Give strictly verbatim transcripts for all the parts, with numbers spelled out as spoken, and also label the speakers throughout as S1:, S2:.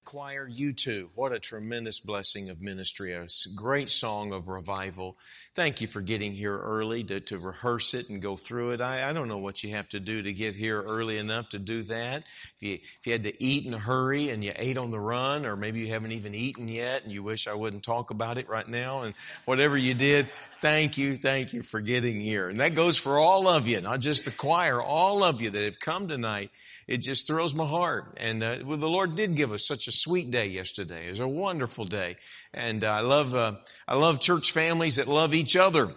S1: Choir, You Too. What a tremendous blessing of ministry. A great song of revival. Thank you for getting here early to, to rehearse it and go through it. I, I don't know what you have to do to get here early enough to do that. If you, if you had to eat in a hurry and you ate on the run, or maybe you haven't even eaten yet and you wish I wouldn't talk about it right now, and whatever you did, thank you, thank you for getting here. And that goes for all of you, not just the choir, all of you that have come tonight. It just thrills my heart. And uh, well, the Lord did give us such a sweet day yesterday. It was a wonderful day. And uh, I love uh, I love church families that love each other.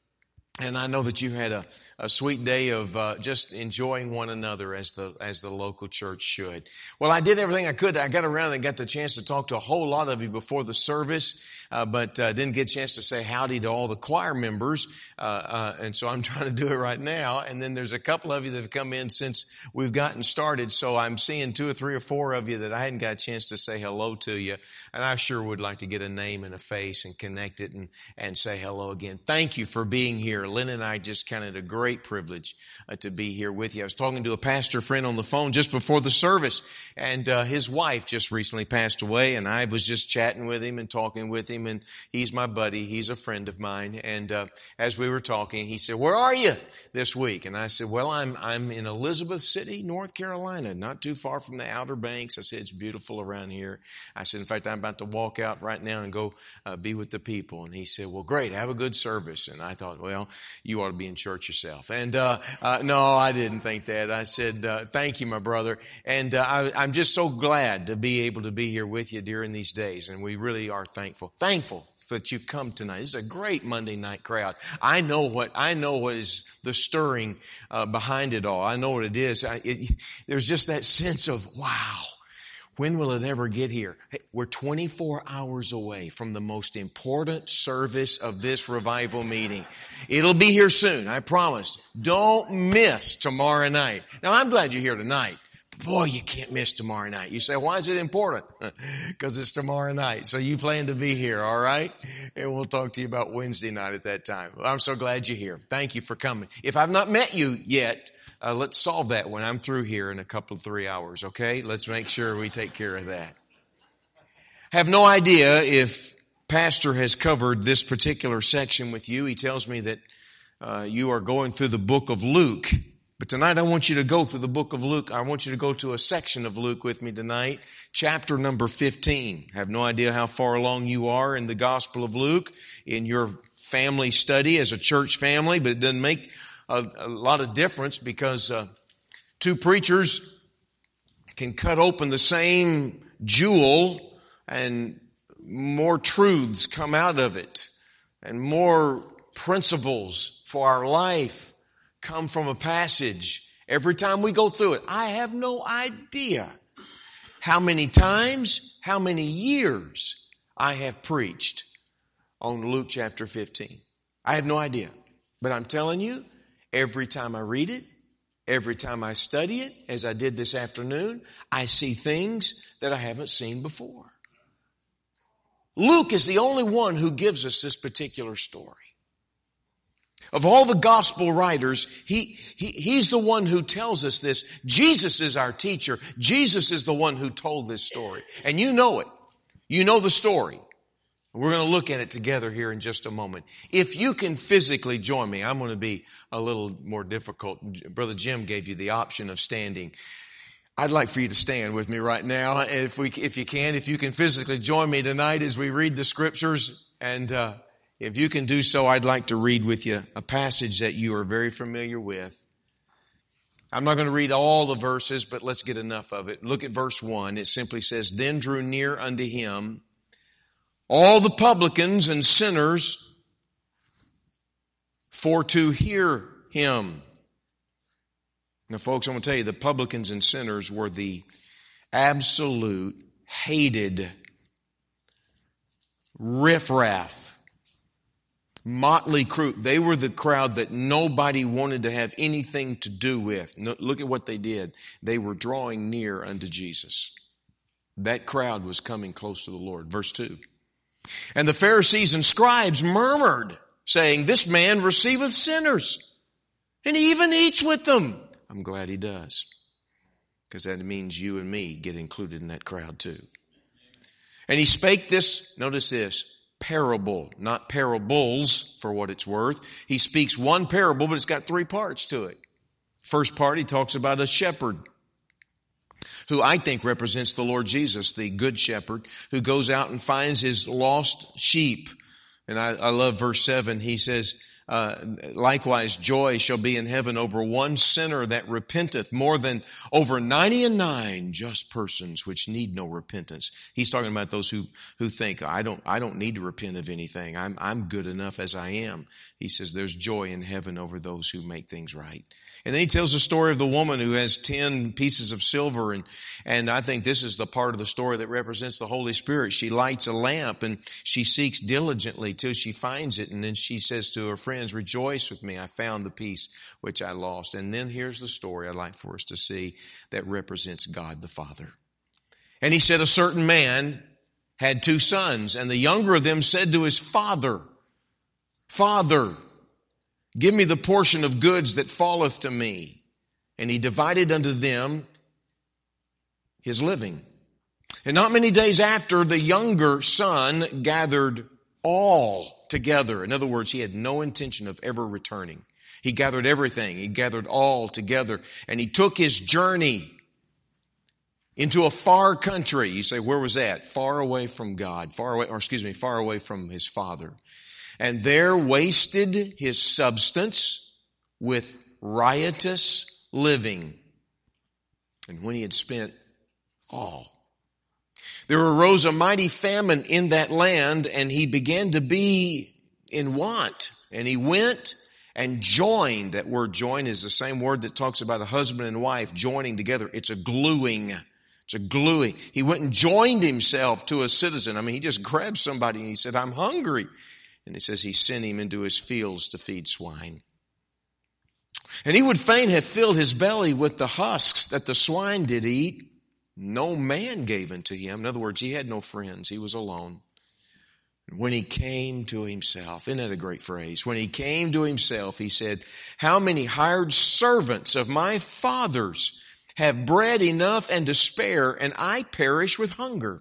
S1: And I know that you had a, a sweet day of uh, just enjoying one another as the as the local church should. Well, I did everything I could. I got around and got the chance to talk to a whole lot of you before the service, uh, but uh, didn't get a chance to say howdy to all the choir members. Uh, uh, and so I'm trying to do it right now. And then there's a couple of you that have come in since we've gotten started. So I'm seeing two or three or four of you that I hadn't got a chance to say hello to you. And I sure would like to get a name and a face and connect it and, and say hello again. Thank you for being here. Lynn and I just counted a great privilege uh, to be here with you. I was talking to a pastor friend on the phone just before the service, and uh, his wife just recently passed away, and I was just chatting with him and talking with him, and he's my buddy. He's a friend of mine, and uh, as we were talking, he said, "Where are you this week?" And I said, "Well, I'm I'm in Elizabeth City, North Carolina, not too far from the Outer Banks." I said, "It's beautiful around here." I said, "In fact, I'm about to walk out right now and go uh, be with the people." And he said, "Well, great, have a good service." And I thought, well, you ought to be in church yourself. And uh, uh no, I didn't think that. I said, uh, thank you, my brother. And uh, I, I'm just so glad to be able to be here with you during these days. And we really are thankful. Thankful that you've come tonight. This is a great Monday night crowd. I know what, I know what is the stirring uh, behind it all. I know what it is. I, it, there's just that sense of, wow. When will it ever get here? Hey, we're twenty-four hours away from the most important service of this revival meeting. It'll be here soon, I promise. Don't miss tomorrow night. Now, I'm glad you're here tonight. Boy, you can't miss tomorrow night. You say, why is it important? Because it's tomorrow night. So you plan to be here, all right? And we'll talk to you about Wednesday night at that time. Well, I'm so glad you're here. Thank you for coming. If I've not met you yet, Uh, let's solve that when I'm through here in a couple of three hours, okay? Let's make sure we take care of that. I have no idea if Pastor has covered this particular section with you. He tells me that uh, you are going through the book of Luke. But tonight I want you to go through the book of Luke. I want you to go to a section of Luke with me tonight, chapter number fifteen. I have no idea how far along you are in the Gospel of Luke in your family study as a church family, but it doesn't make A, a lot of difference because uh, two preachers can cut open the same jewel and more truths come out of it and more principles for our life come from a passage every time we go through it. I have no idea how many times, how many years I have preached on Luke chapter fifteen. I have no idea, but I'm telling you, every time I read it, every time I study it, as I did this afternoon, I see things that I haven't seen before. Luke is the only one who gives us this particular story. Of all the gospel writers, he, he, he's the one who tells us this. Jesus is our teacher. Jesus is the one who told this story. And you know it. You know the story. We're going to look at it together here in just a moment. If you can physically join me, I'm going to be a little more difficult. Brother Jim gave you the option of standing. I'd like for you to stand with me right now, if we, if you can. If you can physically join me tonight as we read the scriptures, and uh, if you can do so, I'd like to read with you a passage that you are very familiar with. I'm not going to read all the verses, but let's get enough of it. Look at verse one. It simply says, "Then drew near unto him all the publicans and sinners for to hear him." Now, folks, I'm going to tell you, the publicans and sinners were the absolute hated riffraff, motley crew. They were the crowd that nobody wanted to have anything to do with. No, look at what they did. They were drawing near unto Jesus. That crowd was coming close to the Lord. Verse two. "And the Pharisees and scribes murmured, saying, This man receiveth sinners, and he even eats with them." I'm glad he does, because that means you and me get included in that crowd too. And he spake this, notice this, parable, not parables for what it's worth. He speaks one parable, but it's got three parts to it. First part, he talks about a shepherd, who I think represents the Lord Jesus, the good shepherd, who goes out and finds his lost sheep. And I, I love verse seven. He says, uh, likewise, joy shall be in heaven over one sinner that repenteth, more than over ninety and nine just persons which need no repentance. He's talking about those who, who think, I don't, I don't need to repent of anything. I'm, I'm good enough as I am. He says there's joy in heaven over those who make things right. And then he tells the story of the woman who has ten pieces of silver. And, and I think this is the part of the story that represents the Holy Spirit. She lights a lamp and she seeks diligently till she finds it. And then she says to her friends, rejoice with me. I found the piece which I lost. And then here's the story I'd like for us to see that represents God the Father. And he said, a certain man had two sons, and the younger of them said to his father, Father, give me the portion of goods that falleth to me. And he divided unto them his living. And not many days after, the younger son gathered all together. In other words, he had no intention of ever returning. He gathered everything. He gathered all together. And he took his journey into a far country. You say, where was that? Far away from God. Far away, or excuse me, far away from his father. And there wasted his substance with riotous living. And when he had spent all, there arose a mighty famine in that land, and he began to be in want. And he went and joined. That word join is the same word that talks about a husband and wife joining together. It's a gluing. It's a gluing. He went and joined himself to a citizen. I mean, he just grabbed somebody and he said, I'm hungry. And it says he sent him into his fields to feed swine. And he would fain have filled his belly with the husks that the swine did eat. No man gave unto him. In other words, he had no friends. He was alone. When he came to himself, isn't that a great phrase? When he came to himself, he said, how many hired servants of my father's have bread enough and to spare, and I perish with hunger?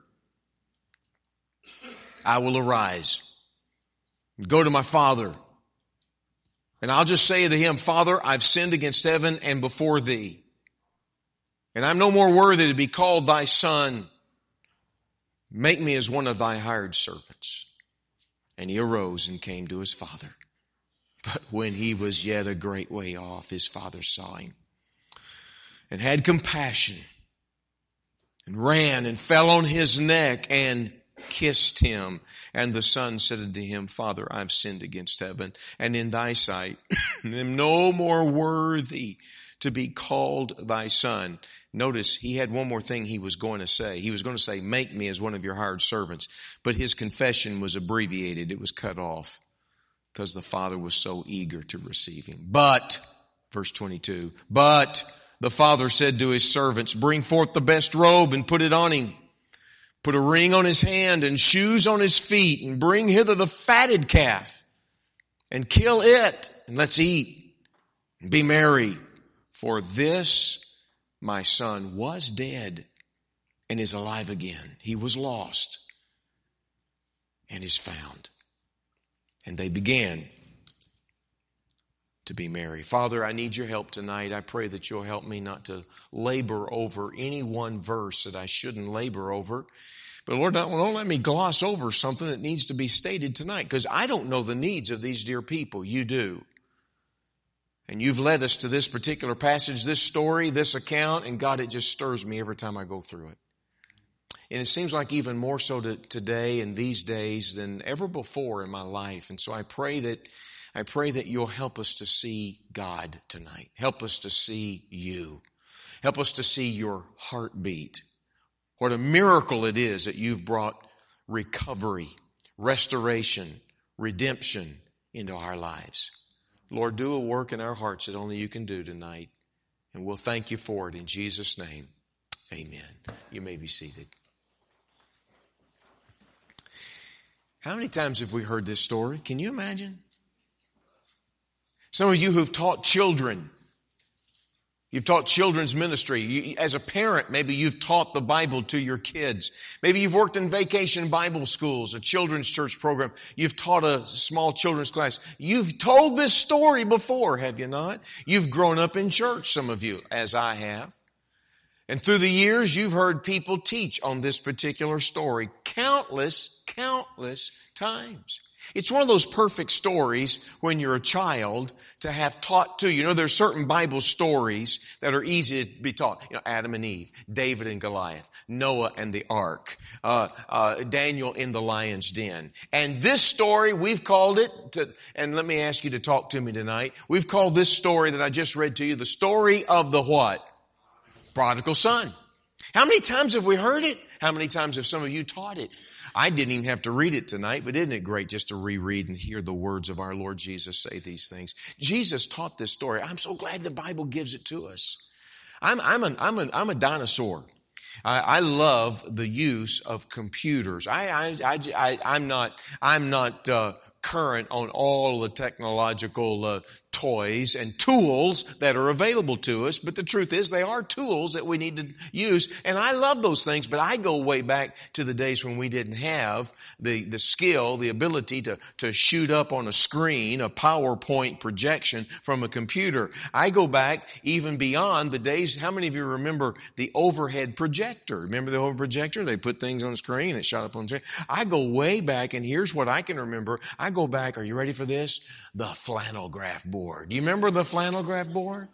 S1: I will arise, go to my father, and I'll just say to him, Father, I've sinned against heaven and before thee, and I'm no more worthy to be called thy son. Make me as one of thy hired servants. And he arose and came to his father. But when he was yet a great way off, his father saw him and had compassion and ran and fell on his neck and kissed him. And the son said unto him, Father, I've sinned against heaven and in thy sight, and am no more worthy to be called thy son. Notice he had one more thing he was going to say. He was going to say, make me as one of your hired servants. But his confession was abbreviated. It was cut off because the father was so eager to receive him. But, verse twenty-two, but the father said to his servants, bring forth the best robe and put it on him. Put a ring on his hand and shoes on his feet, and bring hither the fatted calf and kill it, and let's eat and be merry. For this my son was dead and is alive again. He was lost and is found. And they began to be merry. Father, I need your help tonight. I pray that you'll help me not to labor over any one verse that I shouldn't labor over. But Lord, don't, don't let me gloss over something that needs to be stated tonight, because I don't know the needs of these dear people. You do. And you've led us to this particular passage, this story, this account, and God, it just stirs me every time I go through it. And it seems like even more so to, today and these days than ever before in my life. And so I pray that I pray that you'll help us to see God tonight. Help us to see you. Help us to see your heartbeat. What a miracle it is that you've brought recovery, restoration, redemption into our lives. Lord, do a work in our hearts that only you can do tonight. And we'll thank you for it in Jesus' name. Amen. You may be seated. How many times have we heard this story? Can you imagine? Some of you who've taught children, You've taught children's ministry. You, as a parent, maybe you've taught the Bible to your kids. Maybe you've worked in vacation Bible schools, a children's church program. You've taught a small children's class. You've told this story before, have you not? You've grown up in church, some of you, as I have. And through the years, you've heard people teach on this particular story countless, countless times. It's one of those perfect stories when you're a child to have taught to you. You know, there's certain Bible stories that are easy to be taught. You know, Adam and Eve, David and Goliath, Noah and the ark, uh, uh, Daniel in the lion's den. And this story, we've called it, to, and let me ask you to talk to me tonight. We've called this story that I just read to you the story of the what? Prodigal son. How many times have we heard it? How many times have some of you taught it? I didn't even have to read it tonight, but isn't it great just to reread and hear the words of our Lord Jesus say these things? Jesus taught this story. I'm so glad the Bible gives it to us. I'm, I'm, an, I'm, an, I'm a dinosaur. I, I love the use of computers. I, I, I, I, I'm not, I'm not uh, current on all the technological uh, toys and tools that are available to us, but the truth is they are tools that we need to use, and I love those things, but I go way back to the days when we didn't have the, the skill, the ability to, to shoot up on a screen, a PowerPoint projection from a computer. I go back even beyond the days, how many of you remember the overhead projector? Remember the overhead projector? They put things on the screen and it shot up on the screen. I go way back, and here's what I can remember. I go back, are you ready for this? The flannel graph board. Do you remember the flannel graph board?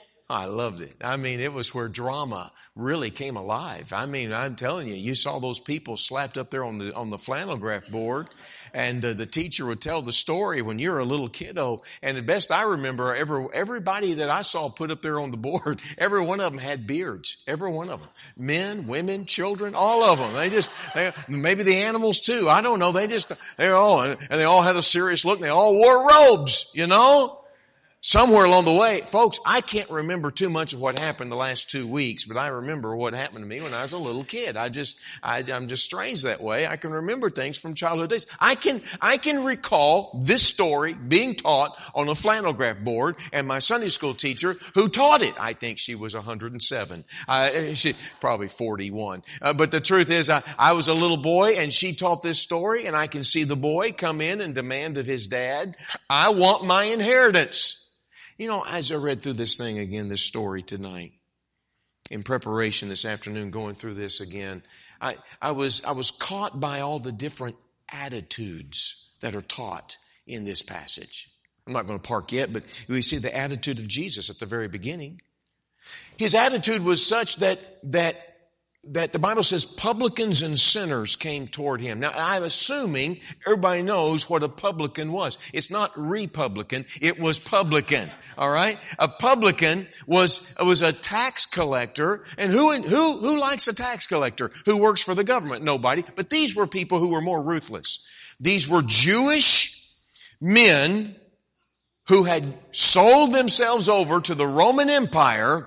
S1: I loved it. I mean, it was where drama really came alive. I mean, I'm telling you, you saw those people slapped up there on the on the flannel graph board, and uh, the teacher would tell the story when you're a little kiddo. And the best I remember, every, everybody that I saw put up there on the board, every one of them had beards. Every one of them. Men, women, children, all of them. They just, they, maybe the animals too. I don't know. They just, they're all, and they all had a serious look. And they all wore robes, you know? Somewhere along the way, folks, I can't remember too much of what happened the last two weeks, but I remember what happened to me when I was a little kid. I just, I, I'm just strange that way. I can remember things from childhood days. I can, I can recall this story being taught on a flannel graph board, and my Sunday school teacher who taught it, I think she was one hundred seven. Uh, she, probably forty-one. Uh, but the truth is, I, I was a little boy, and she taught this story, and I can see the boy come in and demand of his dad, I want my inheritance. You know, as I read through this thing again, this story tonight, in preparation this afternoon, going through this again, I, I was, I was caught by all the different attitudes that are taught in this passage. I'm not going to park yet, but we see the attitude of Jesus at the very beginning. His attitude was such that, that, that the Bible says publicans and sinners came toward him. Now, I'm assuming everybody knows what a publican was. It's not Republican, it was publican. All right? A publican was, was a tax collector. And who, who, who likes a tax collector? Who works for the government? Nobody. But these were people who were more ruthless. These were Jewish men who had sold themselves over to the Roman Empire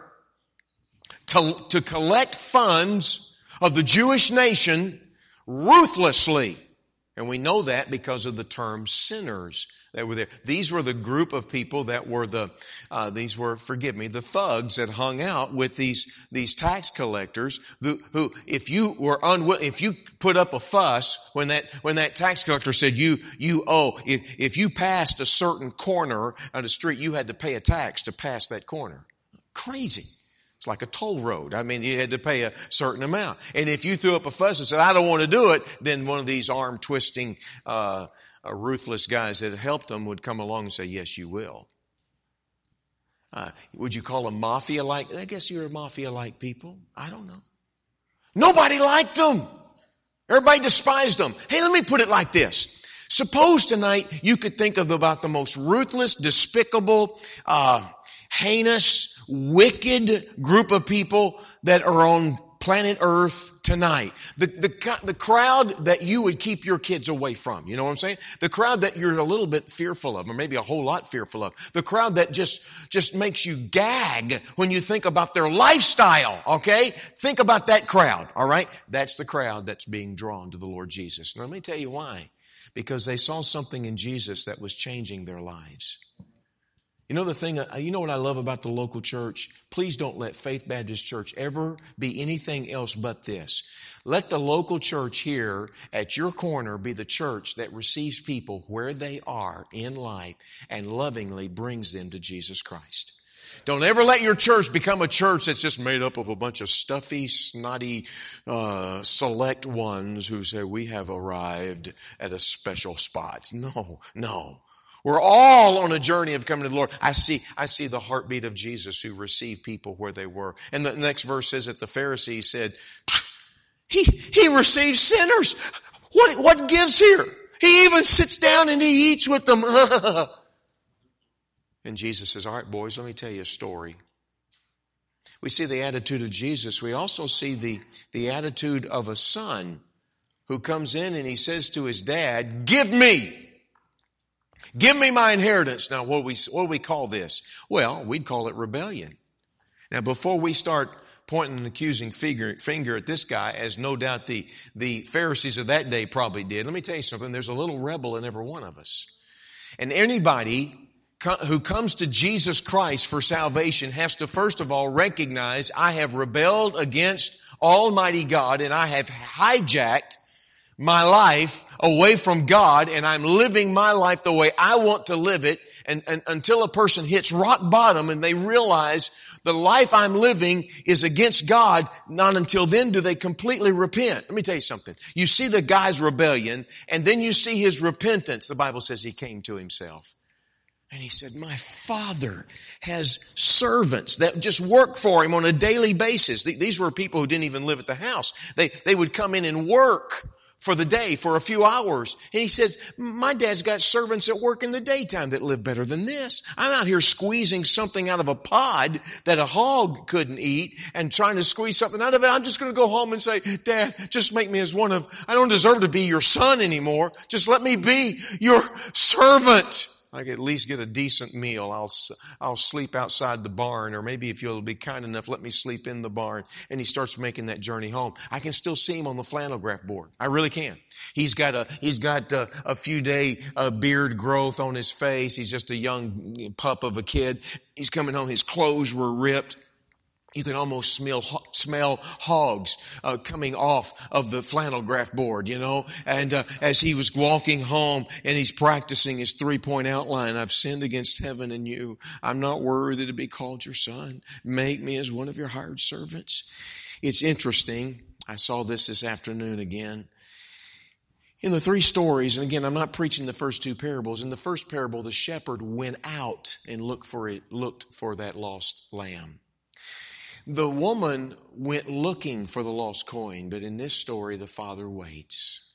S1: to, to collect funds of the Jewish nation ruthlessly. And we know that because of the term sinners that were there. These were the group of people that were the, uh, these were, forgive me, the thugs that hung out with these, these tax collectors who, who, if you were unwilling, if you put up a fuss when that, when that tax collector said you, you owe, if, if you passed a certain corner on the street, you had to pay a tax to pass that corner. Crazy. It's like a toll road. I mean, you had to pay a certain amount. And if you threw up a fuss and said, I don't want to do it, then one of these arm-twisting, uh, uh, ruthless guys that helped them would come along and say, yes, you will. Uh, would you call them mafia-like? I guess you're a mafia-like people. I don't know. Nobody liked them. Everybody despised them. Hey, let me put it like this. Suppose tonight you could think of about the most ruthless, despicable, uh, heinous, wicked group of people that are on planet Earth tonight. The, the, the crowd that you would keep your kids away from. You know what I'm saying? The crowd that you're a little bit fearful of, or maybe a whole lot fearful of. The crowd that just, just makes you gag when you think about their lifestyle, okay? Think about that crowd, all right? That's the crowd that's being drawn to the Lord Jesus. Now let me tell you why. Because they saw something in Jesus that was changing their lives. You know the thing, you know what I love about the local church? Please don't let Faith Baptist Church ever be anything else but this. Let the local church here at your corner be the church that receives people where they are in life and lovingly brings them to Jesus Christ. Don't ever let your church become a church that's just made up of a bunch of stuffy, snotty, uh, select ones who say, we have arrived at a special spot. No, no. We're all on a journey of coming to the Lord. I see, I see the heartbeat of Jesus who received people where they were. And the next verse says that the Pharisees said, he, he receives sinners. What, what gives here? He even sits down and he eats with them. And Jesus says, all right, boys, let me tell you a story. We see the attitude of Jesus. We also see the, the attitude of a son who comes in and he says to his dad, give me. Give me my inheritance. Now, what do we, what do we call this? Well, we'd call it rebellion. Now, before we start pointing an accusing finger, finger at this guy, as no doubt the, the Pharisees of that day probably did, let me tell you something. There's a little rebel in every one of us. And anybody who comes to Jesus Christ for salvation has to first of all recognize I have rebelled against Almighty God and I have hijacked my life away from God and I'm living my life the way I want to live it. And, and until a person hits rock bottom and they realize the life I'm living is against God, not until then do they completely repent. Let me tell you something. You see the guy's rebellion and then you see his repentance. The Bible says he came to himself. And he said, my father has servants that just work for him on a daily basis. These were people who didn't even live at the house. They, they would come in and work for the day for a few hours. And he says, my dad's got servants that work in the daytime that live better than this. I'm out here squeezing something out of a pod that a hog couldn't eat and trying to squeeze something out of it. I'm just going to go home and say, Dad, just make me as one of, I don't deserve to be your son anymore. Just let me be your servant. I can at least get a decent meal. I'll, I'll sleep outside the barn, or maybe if you'll be kind enough, let me sleep in the barn. And he starts making that journey home. I can still see him on the flannel graph board. I really can. He's got a, he's got a, a few day uh, beard growth on his face. He's just a young pup of a kid. He's coming home. His clothes were ripped. You can almost smell, smell hogs uh, coming off of the flannel graph board, you know. And uh, as he was walking home and he's practicing his three-point outline, I've sinned against heaven and you. I'm not worthy to be called your son. Make me as one of your hired servants. It's interesting. I saw this this afternoon again. In the three stories, and again, I'm not preaching the first two parables. In the first parable, the shepherd went out and looked for it, looked for that lost lamb. The woman went looking for the lost coin, but in this story, the father waits.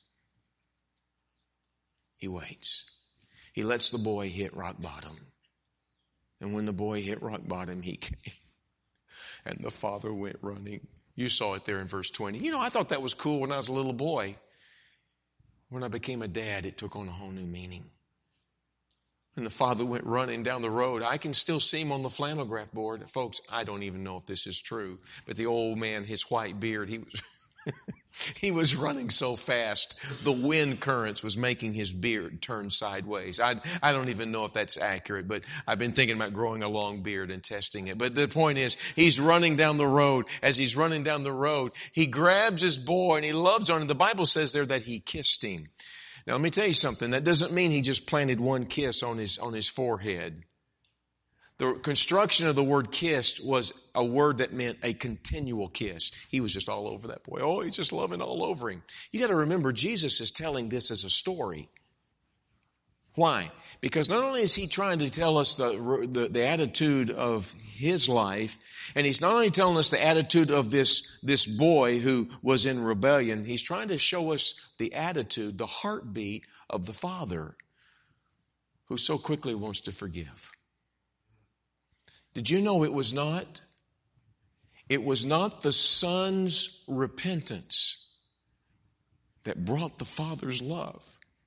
S1: He waits. He lets the boy hit rock bottom. And when the boy hit rock bottom, he came. And the father went running. You saw it there in verse twenty. You know, I thought that was cool when I was a little boy. When I became a dad, it took on a whole new meaning. And the father went running down the road. I can still see him on the flannel graph board. Folks, I don't even know if this is true. But the old man, his white beard, he was he was running so fast. The wind currents was making his beard turn sideways. I, I don't even know if that's accurate, but I've been thinking about growing a long beard and testing it. But the point is, he's running down the road. As he's running down the road, he grabs his boy and he loves on him. The Bible says there that he kissed him. Now, let me tell you something. That doesn't mean he just planted one kiss on his, on his forehead. The construction of the word kissed was a word that meant a continual kiss. He was just all over that boy. Oh, he's just loving all over him. You got to remember, Jesus is telling this as a story. Why? Because not only is he trying to tell us the, the, the attitude of his life, and he's not only telling us the attitude of this, this boy who was in rebellion, he's trying to show us the attitude, the heartbeat of the Father who so quickly wants to forgive. Did you know it was not? It was not the Son's repentance that brought the Father's love.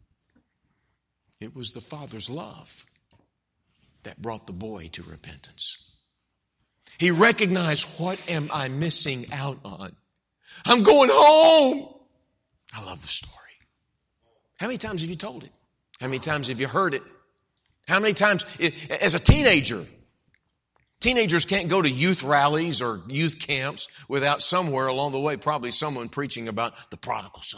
S1: It was the Father's love that brought the boy to repentance. He recognized, what am I missing out on? I'm going home. I love the story. How many times have you told it? How many times have you heard it? How many times, as a teenager, teenagers can't go to youth rallies or youth camps without somewhere along the way probably someone preaching about the prodigal son.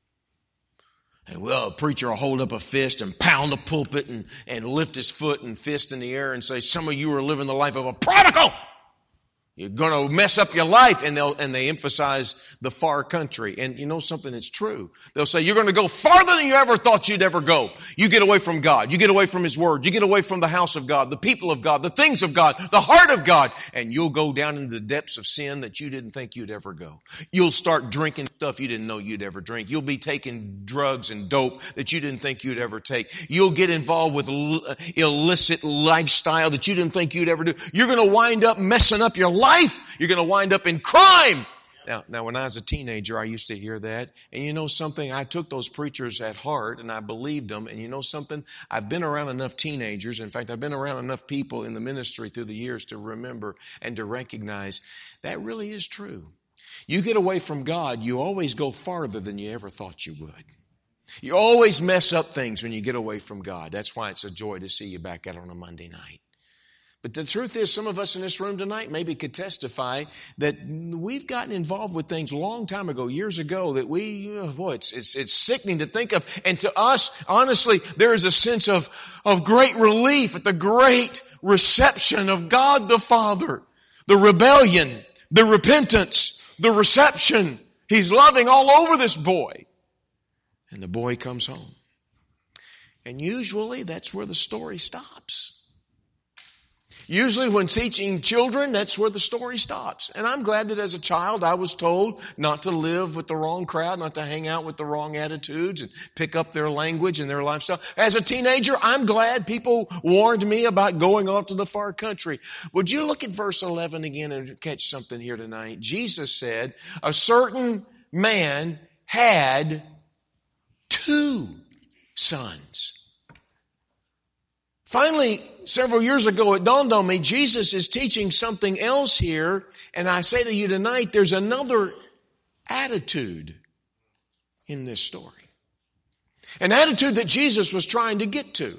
S1: And well, a preacher will hold up a fist and pound the pulpit and, and lift his foot and fist in the air and say, some of you are living the life of a prodigal. You're going to mess up your life. And they'll, and they emphasize the far country. And you know something that's true. They'll say, you're going to go farther than you ever thought you'd ever go. You get away from God. You get away from His Word. You get away from the house of God, the people of God, the things of God, the heart of God. And you'll go down into the depths of sin that you didn't think you'd ever go. You'll start drinking stuff you didn't know you'd ever drink. You'll be taking drugs and dope that you didn't think you'd ever take. You'll get involved with illicit lifestyle that you didn't think you'd ever do. You're going to wind up messing up your life. Life, you're going to wind up in crime. Now, now, when I was a teenager, I used to hear that. And you know something? I took those preachers at heart and I believed them. And you know something? I've been around enough teenagers. In fact, I've been around enough people in the ministry through the years to remember and to recognize that really is true. You get away from God, you always go farther than you ever thought you would. You always mess up things when you get away from God. That's why it's a joy to see you back out on a Monday night. But the truth is, some of us in this room tonight maybe could testify that we've gotten involved with things a long time ago, years ago, that we, oh boy, it's, it's, it's sickening to think of. And to us, honestly, there is a sense of, of great relief at the great reception of God the Father. The rebellion, the repentance, the reception. He's loving all over this boy. And the boy comes home. And usually that's where the story stops. Usually when teaching children, that's where the story stops. And I'm glad that as a child I was told not to live with the wrong crowd, not to hang out with the wrong attitudes and pick up their language and their lifestyle. As a teenager, I'm glad people warned me about going off to the far country. Would you look at verse eleven again and catch something here tonight? Jesus said, a certain man had two sons. Finally, several years ago, it dawned on me, Jesus is teaching something else here. And I say to you tonight, there's another attitude in this story. An attitude that Jesus was trying to get to.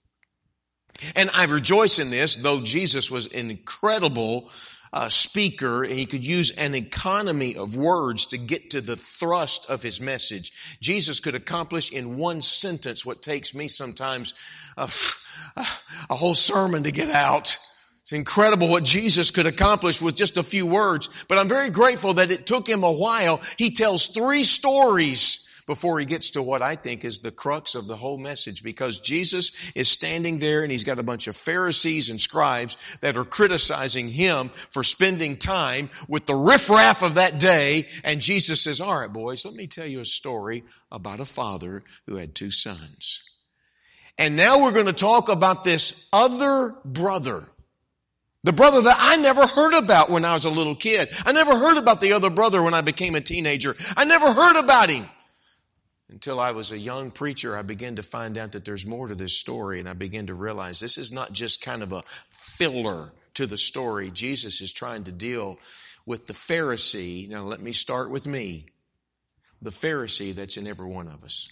S1: And I rejoice in this, though Jesus was an incredible uh, speaker, and he could use an economy of words to get to the thrust of his message. Jesus could accomplish in one sentence what takes me sometimes uh, a whole sermon to get out. It's incredible what Jesus could accomplish with just a few words. But I'm very grateful that it took him a while. He tells three stories before he gets to what I think is the crux of the whole message, because Jesus is standing there and he's got a bunch of Pharisees and scribes that are criticizing him for spending time with the riffraff of that day. And Jesus says, all right, boys, let me tell you a story about a father who had two sons. And now we're going to talk about this other brother. The brother that I never heard about when I was a little kid. I never heard about the other brother when I became a teenager. I never heard about him. Until I was a young preacher, I began to find out that there's more to this story, and I began to realize this is not just kind of a filler to the story. Jesus is trying to deal with the Pharisee. Now let me start with me. The Pharisee that's in every one of us.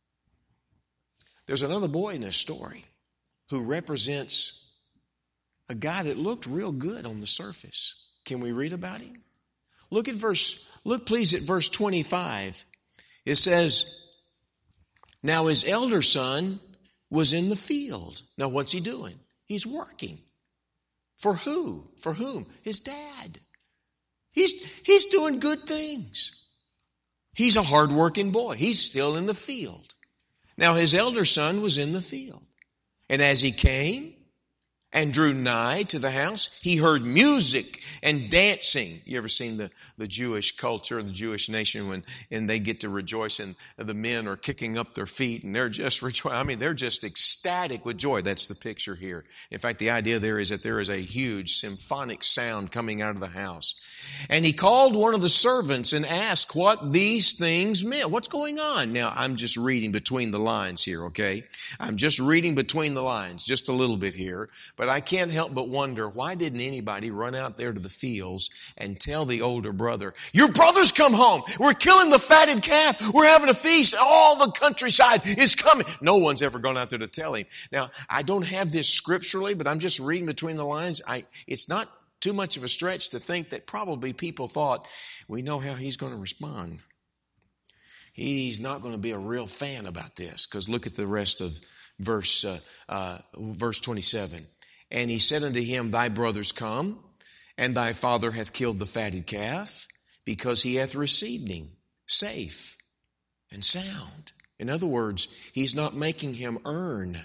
S1: There's another boy in this story who represents a guy that looked real good on the surface. Can we read about him? Look at verse, look please at verse twenty-five. It says, now his elder son was in the field. Now what's he doing? He's working. For who? For whom? His dad. He's, he's doing good things. He's a hardworking boy. He's still in the field. Now his elder son was in the field. And as he came and drew nigh to the house, he heard music and dancing. You ever seen the, the Jewish culture, the Jewish nation, when and they get to rejoice and the men are kicking up their feet and they're just rejoicing. I mean, they're just ecstatic with joy. That's the picture here. In fact, the idea there is that there is a huge symphonic sound coming out of the house. And he called one of the servants and asked what these things meant. What's going on? Now, I'm just reading between the lines here, okay? I'm just reading between the lines, just a little bit here. But But I can't help but wonder, why didn't anybody run out there to the fields and tell the older brother, your brother's come home. We're killing the fatted calf. We're having a feast. All the countryside is coming. No one's ever gone out there to tell him. Now, I don't have this scripturally, but I'm just reading between the lines. I, it's not too much of a stretch to think that probably people thought, we know how he's going to respond. He's not going to be a real fan about this, because look at the rest of verse uh, uh, verse twenty-seven. And he said unto him, thy brothers come, and thy father hath killed the fatted calf, because he hath received him safe and sound. In other words, he's not making him earn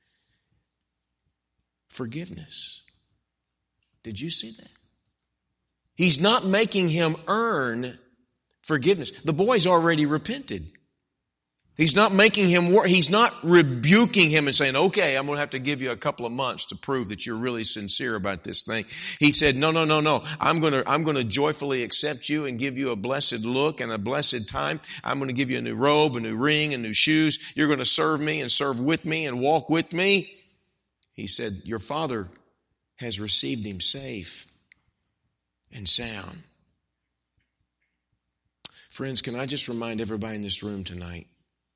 S1: forgiveness. Did you see that? He's not making him earn forgiveness. The boy's already repented. He's not making him work. He's not rebuking him and saying, okay, I'm going to have to give you a couple of months to prove that you're really sincere about this thing. He said, no, no, no, no. I'm going to, I'm going to joyfully accept you and give you a blessed look and a blessed time. I'm going to give you a new robe, a new ring, and new shoes. You're going to serve me and serve with me and walk with me. He said, your father has received him safe and sound. Friends, can I just remind everybody in this room tonight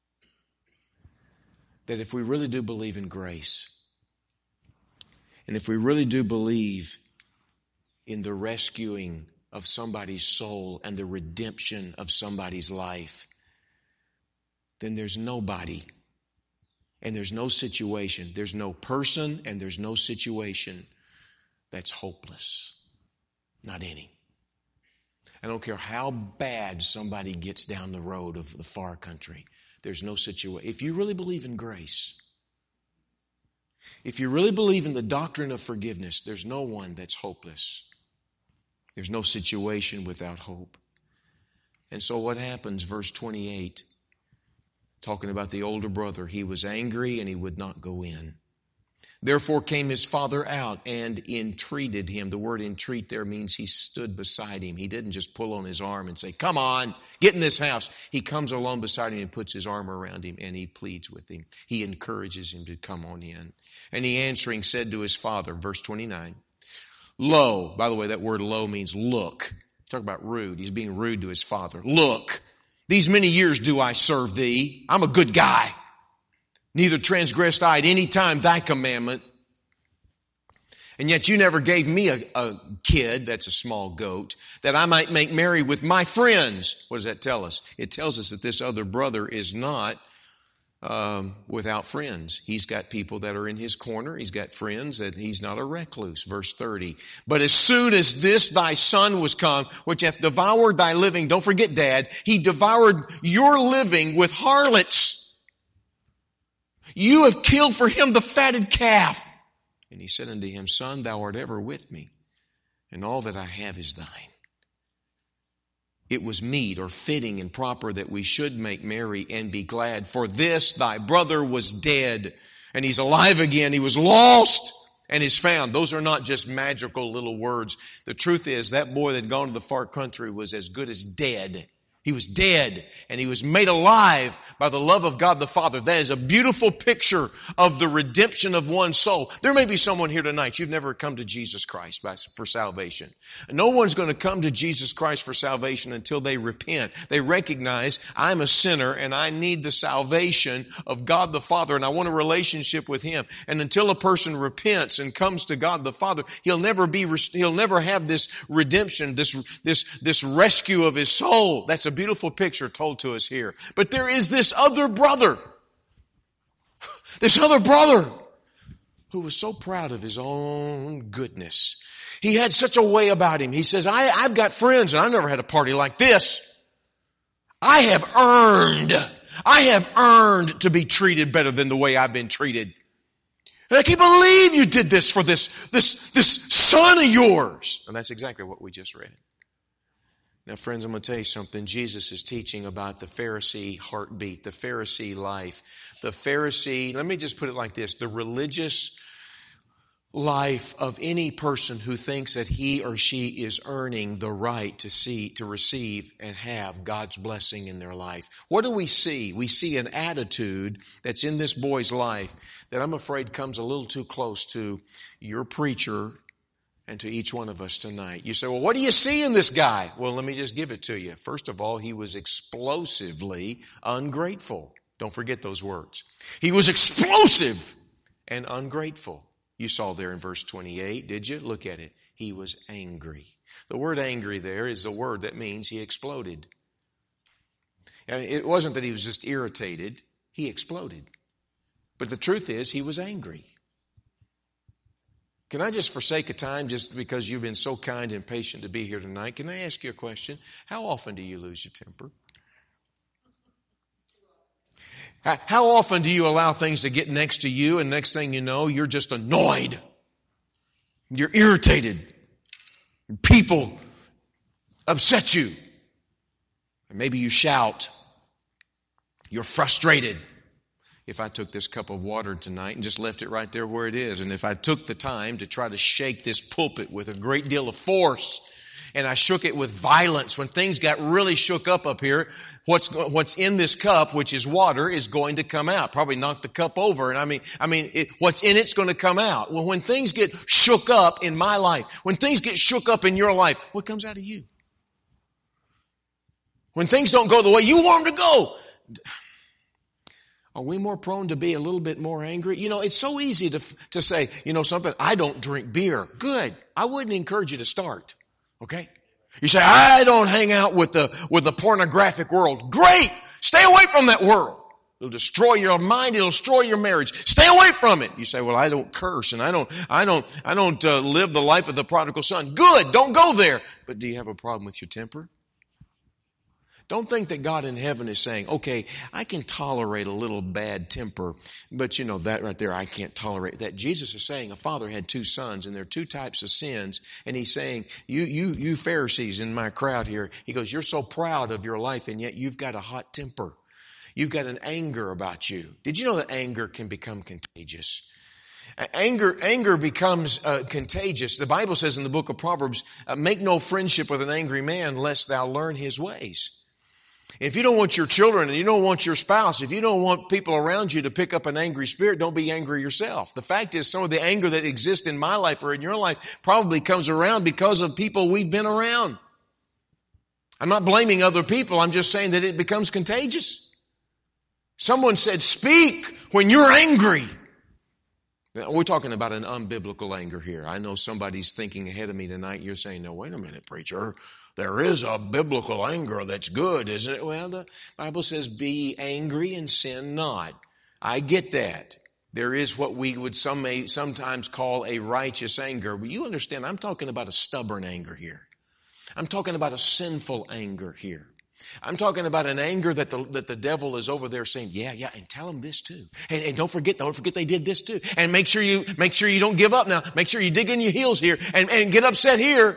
S1: that if we really do believe in grace, and if we really do believe in the rescuing of somebody's soul and the redemption of somebody's life, then there's nobody and there's no situation, there's no person and there's no situation that's hopeless. Not any. I don't care how bad somebody gets down the road of the far country. There's no situation. If you really believe in grace, if you really believe in the doctrine of forgiveness, there's no one that's hopeless. There's no situation without hope. And so what happens? Verse twenty-eight, talking about the older brother, he was angry and he would not go in. Therefore came his father out and entreated him. The word entreat there means he stood beside him. He didn't just pull on his arm and say, come on, get in this house. He comes along beside him and puts his arm around him and he pleads with him. He encourages him to come on in. And he answering said to his father, verse twenty-nine, lo, by the way, that word lo means look. Talk about rude. He's being rude to his father. Look, these many years do I serve thee. I'm a good guy. Neither transgressed I at any time thy commandment. And yet you never gave me a, a kid, that's a small goat, that I might make merry with my friends. What does that tell us? It tells us that this other brother is not um, without friends. He's got people that are in his corner. He's got friends, that he's not a recluse. Verse thirty. But as soon as this thy son was come, which hath devoured thy living, don't forget, Dad, he devoured your living with harlots. You have killed for him the fatted calf. And he said unto him, son, thou art ever with me, and all that I have is thine. It was meet or fitting and proper that we should make merry and be glad. For this thy brother was dead, and he's alive again. He was lost and is found. Those are not just magical little words. The truth is, that boy that had gone to the far country was as good as dead. He was dead and he was made alive by the love of God the Father. That is a beautiful picture of the redemption of one's soul. There may be someone here tonight, you've never come to Jesus Christ for salvation. No one's going to come to Jesus Christ for salvation until they repent. They recognize, I'm a sinner and I need the salvation of God the Father and I want a relationship with Him. And until a person repents and comes to God the Father, he'll never be, he'll never have this redemption, this, this, this rescue of his soul. That's a beautiful picture told to us here. But there is this other brother, this other brother who was so proud of his own goodness. He had such a way about him. He says, I, I've got friends and I've never had a party like this. I have earned, I have earned to be treated better than the way I've been treated. And I can't believe you did this for this, this, this son of yours. And that's exactly what we just read. Now, friends, I'm going to tell you something. Jesus is teaching about the Pharisee heartbeat, the Pharisee life. The Pharisee, let me just put it like this, the religious life of any person who thinks that he or she is earning the right to see, to receive and have God's blessing in their life. What do we see? We see an attitude that's in this boy's life that I'm afraid comes a little too close to your preacher and to each one of us tonight. You say, well, what do you see in this guy? Well, let me just give it to you. First of all, he was explosively ungrateful. Don't forget those words. He was explosive and ungrateful. You saw there in verse twenty-eight, did you? Look at it. He was angry. The word angry there is the word that means he exploded. And it wasn't that he was just irritated. He exploded. But the truth is, he was angry. Can I just forsake a time, just because you've been so kind and patient to be here tonight, can I ask you a question? How often do you lose your temper? How often do you allow things to get next to you, and next thing you know, you're just annoyed? You're irritated. People upset you. And maybe you shout. You're frustrated. If I took this cup of water tonight and just left it right there where it is, and if I took the time to try to shake this pulpit with a great deal of force, and I shook it with violence, when things got really shook up up here, what's what's in this cup, which is water, is going to come out. Probably knock the cup over. And I mean, I mean, it, what's in it's going to come out. Well, when things get shook up in my life, when things get shook up in your life, what comes out of you? When things don't go the way you want them to go, are we more prone to be a little bit more angry? You know, it's so easy to to say, you know something, I don't drink beer. Good. I wouldn't encourage you to start. Okay? You say, I don't hang out with the, with the pornographic world. Great! Stay away from that world. It'll destroy your mind. It'll destroy your marriage. Stay away from it. You say, well, I don't curse and I don't, I don't, I don't uh, live the life of the prodigal son. Good! Don't go there. But do you have a problem with your temper? Don't think that God in heaven is saying, okay, I can tolerate a little bad temper, but you know, that right there, I can't tolerate that. Jesus is saying a father had two sons, and there are two types of sins, and he's saying, you, you, you Pharisees in my crowd here, he goes, you're so proud of your life, and yet you've got a hot temper. You've got an anger about you. Did you know that anger can become contagious? Anger, anger becomes uh, contagious. The Bible says in the book of Proverbs, uh, make no friendship with an angry man, lest thou learn his ways. If you don't want your children and you don't want your spouse, if you don't want people around you to pick up an angry spirit, don't be angry yourself. The fact is, some of the anger that exists in my life or in your life probably comes around because of people we've been around. I'm not blaming other people. I'm just saying that it becomes contagious. Someone said, speak when you're angry. Now, we're talking about an unbiblical anger here. I know somebody's thinking ahead of me tonight. You're saying, no, wait a minute, preacher. There is a biblical anger that's good, isn't it? Well, the Bible says, be angry and sin not. I get that. There is what we would some may sometimes call a righteous anger. But you understand, I'm talking about a stubborn anger here. I'm talking about a sinful anger here. I'm talking about an anger that the, that the devil is over there saying, yeah, yeah, and tell them this too. And, and don't forget, don't forget they did this too. And make sure you, make sure you don't give up now. Make sure you dig in your heels here and, and get upset here.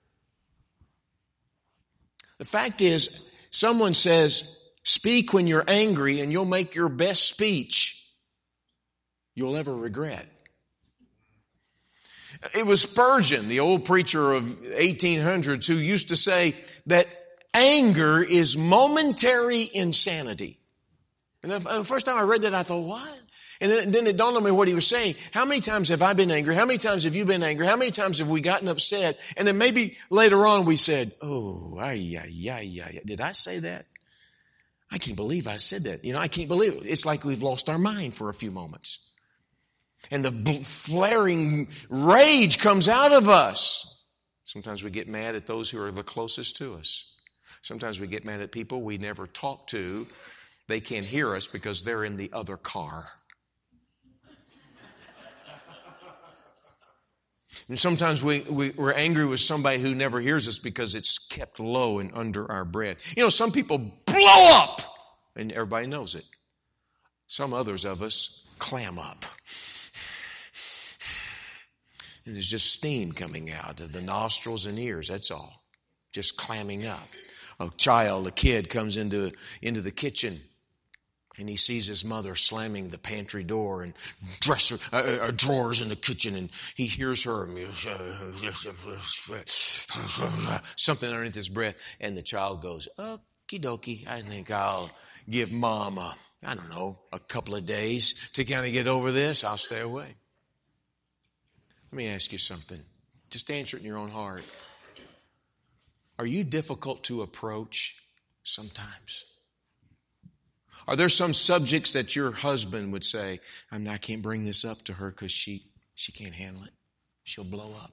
S1: The fact is, someone says, speak when you're angry and you'll make your best speech you'll ever regret. It was Spurgeon, the old preacher of eighteen hundreds, who used to say that anger is momentary insanity. And the first time I read that, I thought, what? And then, then it dawned on me what he was saying. How many times have I been angry? How many times have you been angry? How many times have we gotten upset? And then maybe later on we said, oh, ay, ay, ay, ay. Did I say that? I can't believe I said that. You know, I can't believe it. It's like we've lost our mind for a few moments. And the flaring rage comes out of us. Sometimes we get mad at those who are the closest to us. Sometimes we get mad at people we never talk to. They can't hear us because they're in the other car. And sometimes we, we, we're angry with somebody who never hears us because it's kept low and under our breath. You know, some people blow up and everybody knows it. Some others of us clam up. And there's just steam coming out of the nostrils and ears, that's all. Just clamming up. A child, a kid comes into, into the kitchen And he sees his mother slamming the pantry door and dresser uh, uh, drawers in the kitchen, and he hears her something underneath his breath, and the child goes, okie dokie, I think I'll give Mom a, I don't know, a couple of days to kind of get over this. I'll stay away. Let me ask you something. Just answer it in your own heart. Are you difficult to approach sometimes? Are there some subjects that your husband would say, I'm not, I can't bring this up to her because she, she can't handle it. She'll blow up.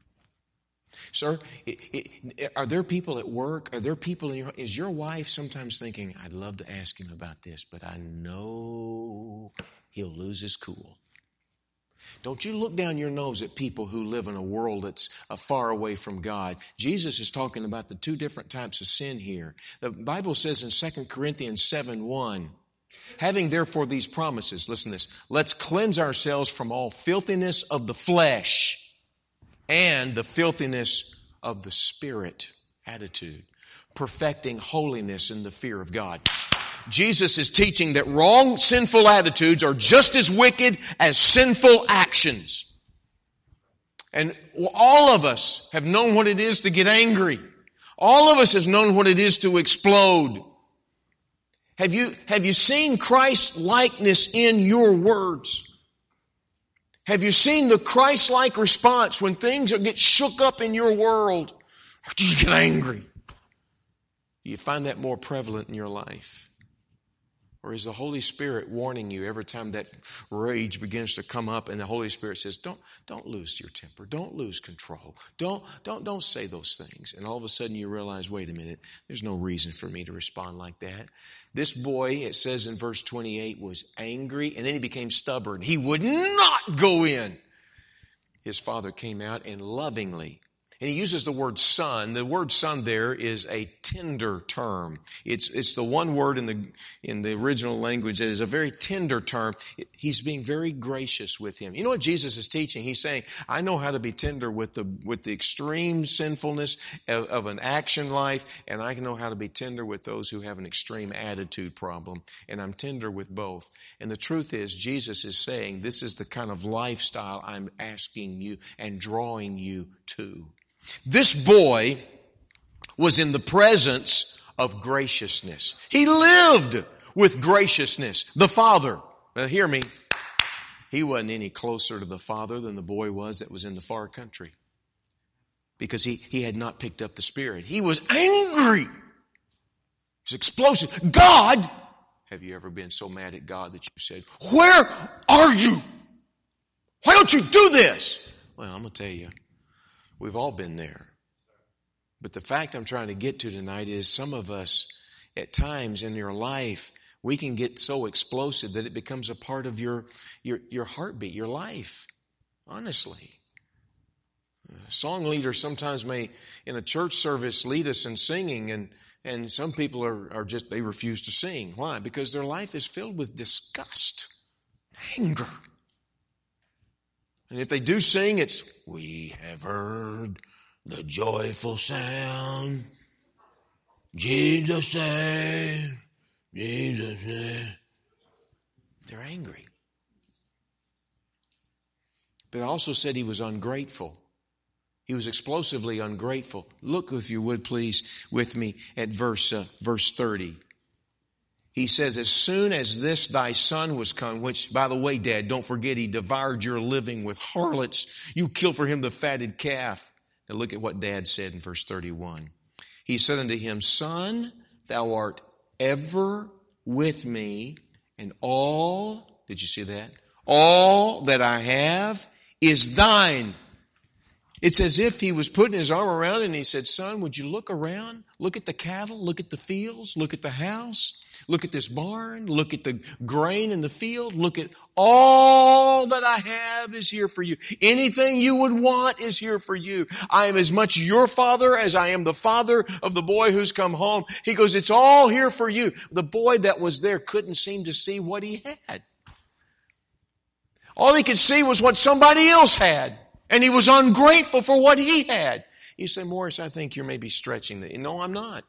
S1: Sir, it, it, are there people at work? Are there people in your, is your wife sometimes thinking, I'd love to ask him about this, but I know he'll lose his cool. Don't you look down your nose at people who live in a world that's uh, far away from God. Jesus is talking about the two different types of sin here. The Bible says in Second Corinthians seven one, having therefore these promises, listen to this, let's cleanse ourselves from all filthiness of the flesh and the filthiness of the spirit, attitude, perfecting holiness in the fear of God. Jesus is teaching that wrong, sinful attitudes are just as wicked as sinful actions. And all of us have known what it is to get angry. All of us have known what it is to explode. Have you, have you seen Christ's likeness in your words? Have you seen the Christ-like response when things get shook up in your world? Or do you get angry? Do you find that more prevalent in your life? Or is the Holy Spirit warning you every time that rage begins to come up and the Holy Spirit says, don't, don't lose your temper. Don't lose control. Don't, don't, don't say those things. And all of a sudden you realize, wait a minute, there's no reason for me to respond like that. This boy, it says in verse twenty-eight, was angry and then he became stubborn. He would not go in. His father came out and lovingly, and he uses the word son. The word son there is a tender term. It's, it's the one word in the, in the original language that is a very tender term. He's being very gracious with him. You know what Jesus is teaching? He's saying, I know how to be tender with the, with the extreme sinfulness of, of an action life, and I know how to be tender with those who have an extreme attitude problem. And I'm tender with both. And the truth is, Jesus is saying, this is the kind of lifestyle I'm asking you and drawing you to. This boy was in the presence of graciousness. He lived with graciousness. The father, now hear me, he wasn't any closer to the father than the boy was that was in the far country. Because he, he had not picked up the Spirit. He was angry. He was explosive. God, have you ever been so mad at God that you said, where are you? Why don't you do this? Well, I'm going to tell you. We've all been there. But the fact I'm trying to get to tonight is some of us, at times in your life, we can get so explosive that it becomes a part of your, your, your heartbeat, your life. Honestly. A song leader sometimes may, in a church service, lead us in singing, and, and some people are, are just, they refuse to sing. Why? Because their life is filled with disgust, anger. And if they do sing, it's, we have heard the joyful sound. Jesus said, Jesus said. They're angry. But it also said he was ungrateful. He was explosively ungrateful. Look, if you would please, with me at verse, uh, verse thirty. He says, as soon as this thy son was come, which, by the way, Dad, don't forget he devoured your living with harlots. You killed for him the fatted calf. Now look at what Dad said in verse thirty-one. He said unto him, son, thou art ever with me, and all, did you see that? All that I have is thine. It's as if he was putting his arm around it and he said, son, would you look around? Look at the cattle, look at the fields, look at the house. Look at this barn. Look at the grain in the field. Look at all that I have is here for you. Anything you would want is here for you. I am as much your father as I am the father of the boy who's come home. He goes, it's all here for you. The boy that was there couldn't seem to see what he had. All he could see was what somebody else had. And he was ungrateful for what he had. You say, Morris, I think you're maybe stretching that. No, I'm not.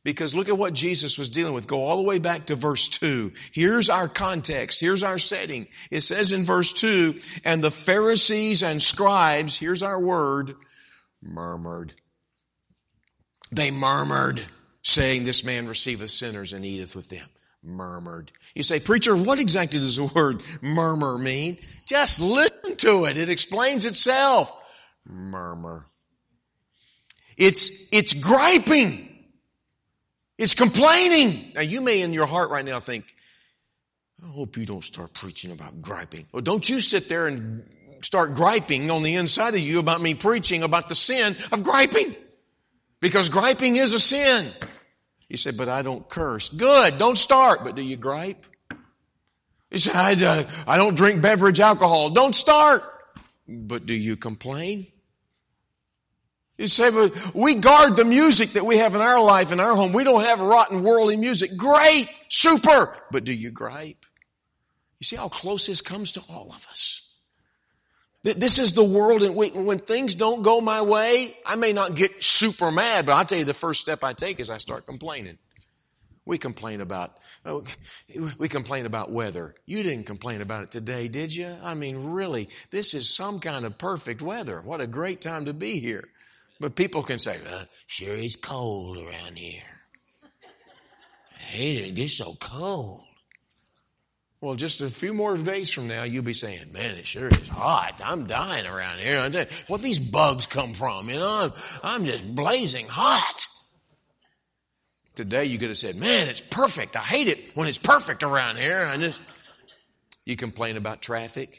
S1: Because look at what Jesus was dealing with. Go all the way back to verse two. Here's our context. Here's our setting. It says in verse two, and the Pharisees and scribes, here's our word, murmured. They murmured, saying, this man receiveth sinners and eateth with them. Murmured. You say, preacher, what exactly does the word murmur mean? Just listen to it. It explains itself. Murmur. It's, it's griping. It's complaining. Now you may in your heart right now think, I hope you don't start preaching about griping. Well, don't you sit there and start griping on the inside of you about me preaching about the sin of griping. Because griping is a sin. You say, but I don't curse. Good, don't start. But do you gripe? You say, I, uh, I don't drink beverage alcohol. Don't start. But do you complain? You say, but we guard the music that we have in our life, in our home. We don't have rotten worldly music. Great, super. But do you gripe? You see how close this comes to all of us. This is the world, and when things don't go my way, I may not get super mad, but I'll tell you the first step I take is I start complaining. We complain about, oh, we complain about weather. You didn't complain about it today, did you? I mean, really, this is some kind of perfect weather. What a great time to be here. But people can say, uh, sure it's cold around here. I hate it. It gets so cold. Well, just a few more days from now, you'll be saying, man, it sure is hot. I'm dying around here. What these bugs come from? You know, I'm, I'm just blazing hot. Today you could have said, man, it's perfect. I hate it when it's perfect around here. I just, you complain about traffic.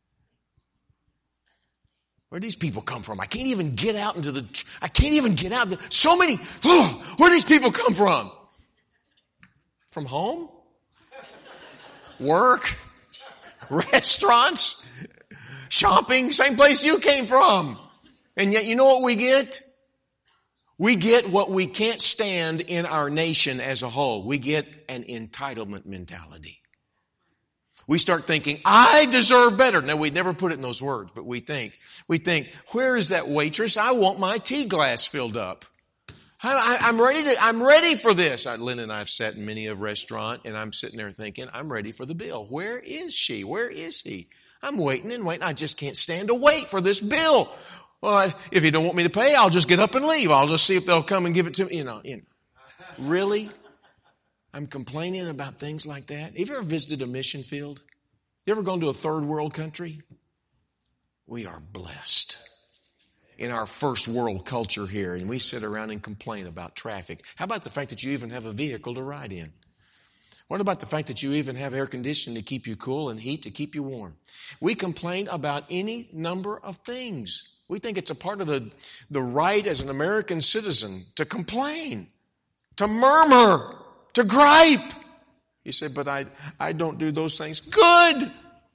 S1: Where do these people come from? I can't even get out into the, I can't even get out. So many, oh, where do these people come from? From home? Work? Restaurants? Shopping? Same place you came from. And yet you know what we get? We get what we can't stand in our nation as a whole. We get an entitlement mentality. We start thinking, I deserve better. Now, we never put it in those words, but we think, we think, where is that waitress? I want my tea glass filled up. I, I, I'm ready to, I'm ready for this. I, Lynn and I have sat in many a restaurant, and I'm sitting there thinking, I'm ready for the bill. Where is she? Where is he? I'm waiting and waiting. I just can't stand to wait for this bill. Well, I, if you don't want me to pay, I'll just get up and leave. I'll just see if they'll come and give it to me. You know, you know. Really? I'm complaining about things like that. Have you ever visited a mission field? You ever gone to a third world country? We are blessed in our first world culture here, and we sit around and complain about traffic. How about the fact that you even have a vehicle to ride in? What about the fact that you even have air conditioning to keep you cool and heat to keep you warm? We complain about any number of things. We think it's a part of the, the right as an American citizen to complain, to murmur, to gripe. You say, but I, I don't do those things. Good.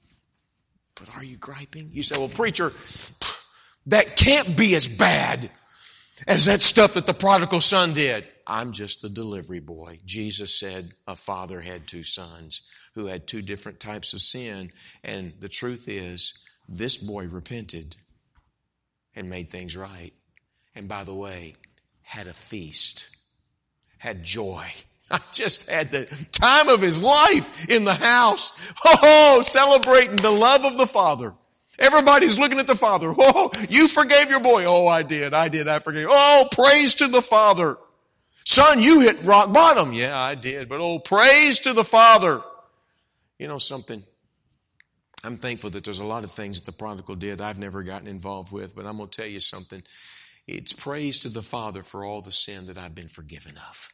S1: But are you griping? You say, well, preacher, that can't be as bad as that stuff that the prodigal son did. I'm just the delivery boy. Jesus said a father had two sons who had two different types of sin. And the truth is, this boy repented and made things right. And by the way, had a feast, had joy. I just had the time of his life in the house. Oh, celebrating the love of the Father. Everybody's looking at the Father. Oh, you forgave your boy. Oh, I did. I did. I forgave. Oh, praise to the Father. Son, you hit rock bottom. Yeah, I did. But oh, praise to the Father. You know something? I'm thankful that there's a lot of things that the prodigal did I've never gotten involved with. But I'm going to tell you something. It's praise to the Father for all the sin that I've been forgiven of.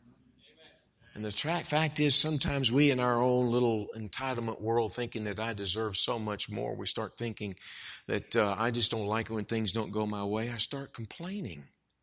S1: And the tra- fact is, sometimes we in our own little entitlement world, thinking that I deserve so much more, we start thinking that uh, I just don't like it when things don't go my way. I start complaining.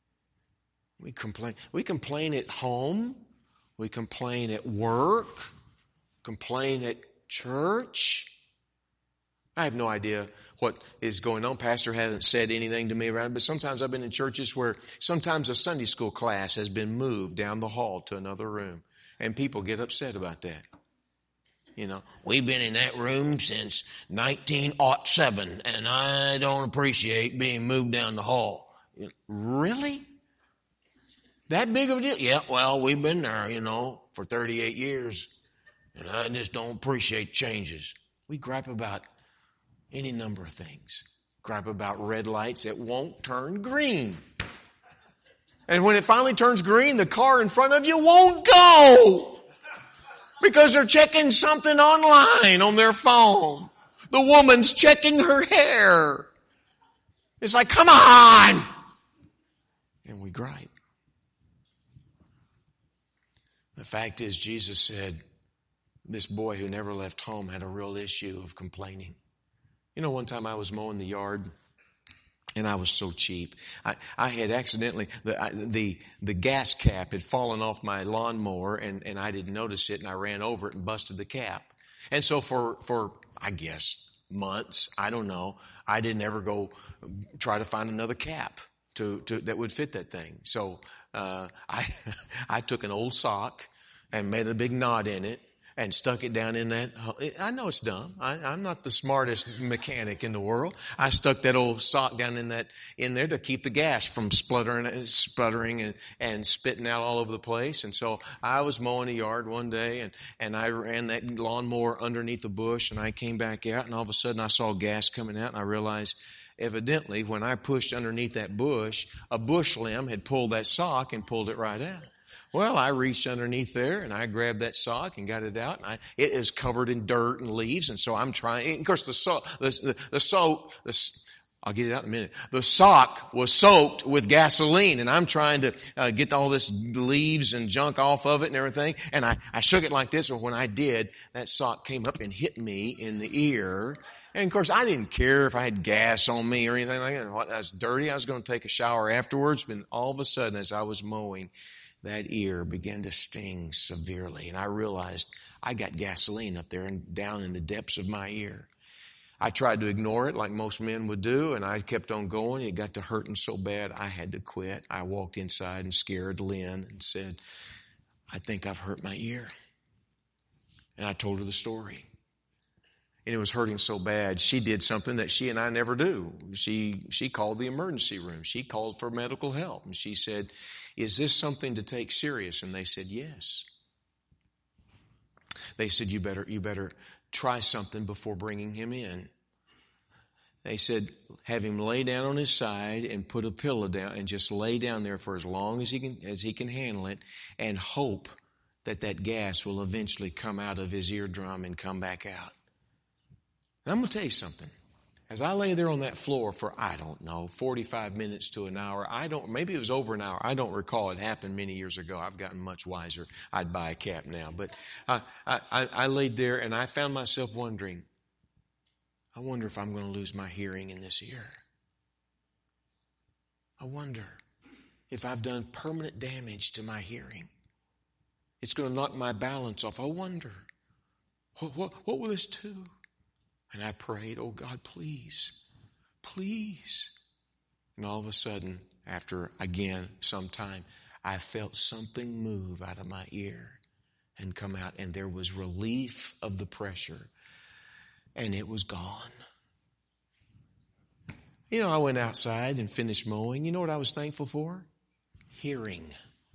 S1: We complain. We complain at home. We complain at work. Complain at church. I have no idea what is going on. Pastor hasn't said anything to me around it, but sometimes I've been in churches where sometimes a Sunday school class has been moved down the hall to another room. And people get upset about that. You know, we've been in that room since nineteen oh seven, and I don't appreciate being moved down the hall. Really? That big of a deal? Yeah, well, we've been there, you know, for thirty-eight years. And I just don't appreciate changes. We gripe about any number of things. Gripe about red lights that won't turn green. And when it finally turns green, the car in front of you won't go. Because they're checking something online on their phone. The woman's checking her hair. It's like, come on! And we gripe. The fact is, Jesus said, this boy who never left home had a real issue of complaining. You know, one time I was mowing the yard, and I was so cheap. I, I had accidentally, the, I, the the gas cap had fallen off my lawnmower, and, and I didn't notice it, and I ran over it and busted the cap. And so for, for I guess, months, I don't know, I didn't ever go try to find another cap to, to that would fit that thing. So uh, I I took an old sock and made a big knot in it, and stuck it down in that. I know it's dumb. I, I'm not the smartest mechanic in the world. I stuck that old sock down in that in there to keep the gas from spluttering, sputtering and, and spitting out all over the place. And so I was mowing the yard one day, and, and I ran that lawnmower underneath a bush, and I came back out, and all of a sudden I saw gas coming out, and I realized evidently when I pushed underneath that bush, a bush limb had pulled that sock and pulled it right out. Well, I reached underneath there, and I grabbed that sock and got it out. And I, it is covered in dirt and leaves, and so I'm trying. And of course, the sock, the, the, the soak, the, I'll get it out in a minute. The sock was soaked with gasoline, and I'm trying to uh, get all this leaves and junk off of it and everything. And I, I shook it like this, and when I did, that sock came up and hit me in the ear. And of course, I didn't care if I had gas on me or anything like that. I was dirty. I was going to take a shower afterwards, but all of a sudden, as I was mowing, that ear began to sting severely. And I realized I got gasoline up there and down in the depths of my ear. I tried to ignore it like most men would do, and I kept on going. It got to hurting so bad I had to quit. I walked inside and scared Lynn and said, I think I've hurt my ear. And I told her the story. And it was hurting so bad, she did something that she and I never do. She, she called the emergency room. She called for medical help. And she said, is this something to take serious? And they said, yes. They said, you better, you better try something before bringing him in. They said, have him lay down on his side and put a pillow down and just lay down there for as long as he can, as he can handle it, and hope that that gas will eventually come out of his eardrum and come back out. And I'm going to tell you something. As I lay there on that floor for, I don't know, forty-five minutes to an hour, I don't, maybe it was over an hour. I don't recall. It happened many years ago. I've gotten much wiser. I'd buy a cap now. But I, I, I laid there and I found myself wondering, I wonder if I'm going to lose my hearing in this ear. I wonder if I've done permanent damage to my hearing. It's going to knock my balance off. I wonder, what, what, what will this do? And I prayed, oh God, please, please. And all of a sudden, after, again, some time, I felt something move out of my ear and come out. And there was relief of the pressure. And it was gone. You know, I went outside and finished mowing. You know what I was thankful for? Hearing.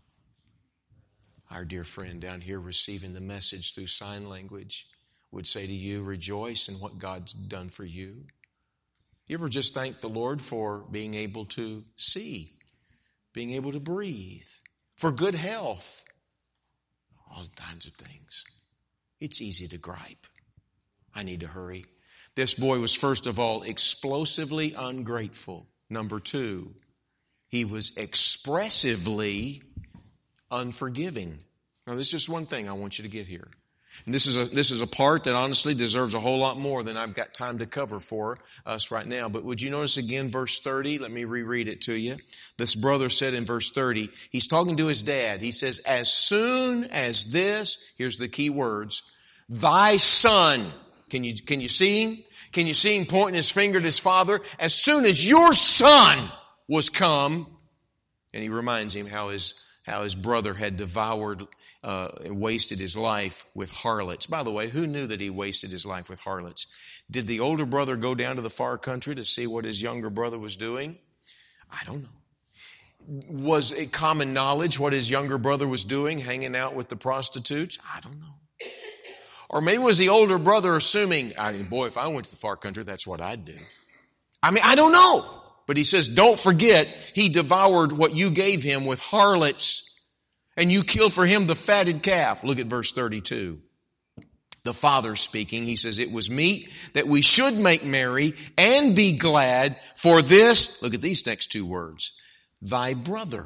S1: Our dear friend down here receiving the message through sign language would say to you, rejoice in what God's done for you. You ever just thank the Lord for being able to see, being able to breathe, for good health, all kinds of things. It's easy to gripe. I need to hurry. This boy was, first of all, explosively ungrateful. Number two, he was expressively unforgiving. Now, this is just one thing I want you to get here. And this is a, this is a part that honestly deserves a whole lot more than I've got time to cover for us right now. But would you notice again verse thirty? Let me reread it to you. This brother said in verse thirty, he's talking to his dad. He says, as soon as this, here's the key words, thy son. Can you, can you see him? Can you see him pointing his finger at his father? As soon as your son was come, and he reminds him how his, how his brother had devoured Uh, wasted his life with harlots. By the way, who knew that he wasted his life with harlots? Did the older brother go down to the far country to see what his younger brother was doing? I don't know. Was it common knowledge what his younger brother was doing, hanging out with the prostitutes? I don't know. Or maybe was the older brother assuming, I mean, boy, if I went to the far country, that's what I'd do. I mean, I don't know. But he says, don't forget, he devoured what you gave him with harlots, and you killed for him the fatted calf. Look at verse thirty-two. The father speaking, he says, it was meet that we should make merry and be glad for this. Look at these next two words. Thy brother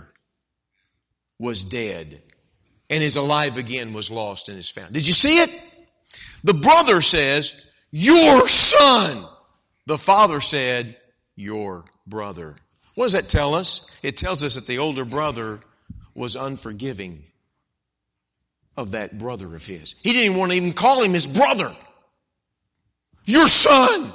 S1: was dead and is alive again, was lost and is found. Did you see it? The brother says, your son. The father said, your brother. What does that tell us? It tells us that the older brother was unforgiving of that brother of his. He didn't even want to even call him his brother. Your son.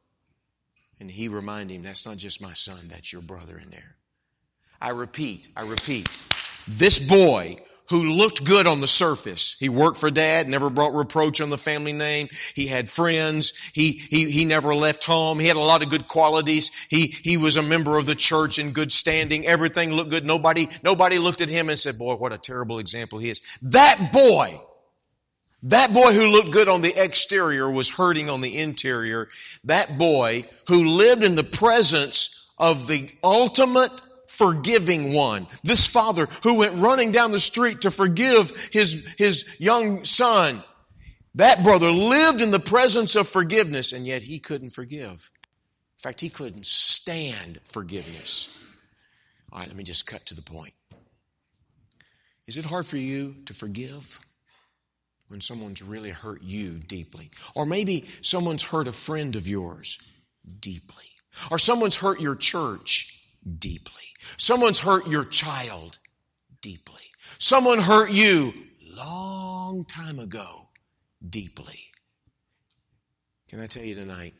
S1: And he reminded him, that's not just my son, that's your brother in there. I repeat, I repeat, this boy who looked good on the surface, he worked for dad, never brought reproach on the family name, he had friends, he, he, he never left home, he had a lot of good qualities, he, he was a member of the church in good standing, everything looked good, nobody, nobody looked at him and said, boy, what a terrible example he is. That boy, that boy who looked good on the exterior was hurting on the interior. That boy who lived in the presence of the ultimate forgiving one. This father who went running down the street to forgive his, his young son. That brother lived in the presence of forgiveness, and yet he couldn't forgive. In fact, he couldn't stand forgiveness. All right, let me just cut to the point. Is it hard for you to forgive when someone's really hurt you deeply? Or maybe someone's hurt a friend of yours deeply. Or someone's hurt your church deeply. Someone's hurt your child deeply. Someone hurt you long time ago deeply. Can I tell you tonight,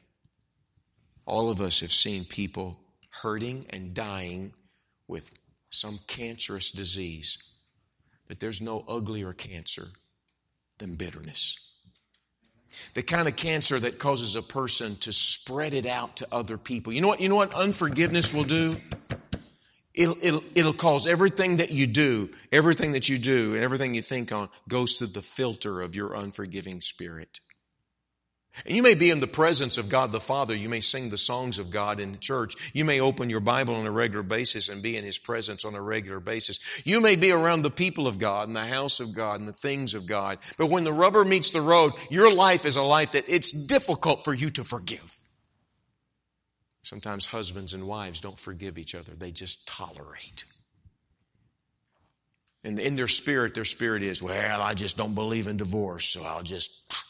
S1: all of us have seen people hurting and dying with some cancerous disease. But there's no uglier cancer than bitterness. The kind of cancer that causes a person to spread it out to other people. You know what, you know what unforgiveness will do? It'll, it'll, it'll cause everything that you do, everything that you do, and everything you think on goes through the filter of your unforgiving spirit. And you may be in the presence of God the Father. You may sing the songs of God in church. You may open your Bible on a regular basis and be in His presence on a regular basis. You may be around the people of God and the house of God and the things of God. But when the rubber meets the road, your life is a life that it's difficult for you to forgive. Sometimes husbands and wives don't forgive each other. They just tolerate. And in their spirit, their spirit is, well, I just don't believe in divorce, so I'll just,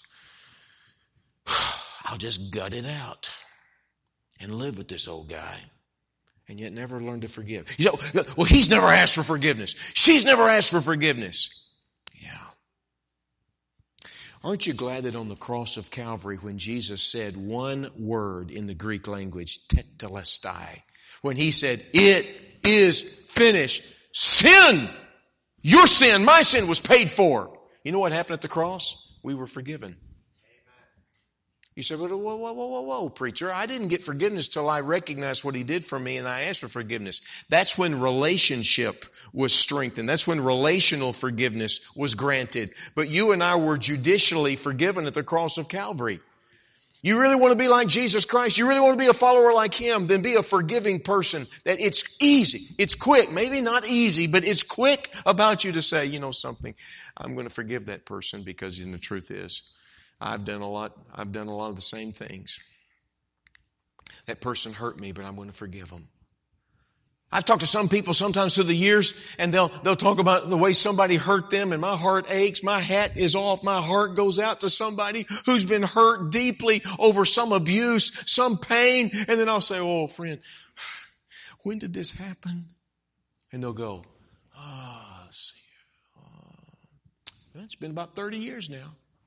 S1: I'll just gut it out and live with this old guy. And yet never learn to forgive. You know, well, he's never asked for forgiveness. She's never asked for forgiveness. Yeah. Aren't you glad that on the cross of Calvary, when Jesus said one word in the Greek language, tetelestai, when He said, it is finished, sin, your sin, my sin was paid for. You know what happened at the cross? We were forgiven. You said, whoa, whoa, whoa, whoa, whoa, preacher, I didn't get forgiveness till I recognized what He did for me and I asked for forgiveness. That's when relationship was strengthened. That's when relational forgiveness was granted. But you and I were judicially forgiven at the cross of Calvary. You really want to be like Jesus Christ? You really want to be a follower like Him? Then be a forgiving person. That it's easy. It's quick. Maybe not easy, but it's quick about you to say, you know something, I'm going to forgive that person because you know, the truth is, I've done a lot, I've done a lot of the same things. That person hurt me, but I'm going to forgive them. I've talked to some people sometimes through the years, and they'll, they'll talk about the way somebody hurt them, and my heart aches, my hat is off, my heart goes out to somebody who's been hurt deeply over some abuse, some pain, and then I'll say, oh, friend, when did this happen? And they'll go, ah, oh, see, uh, well, it's been about thirty years now.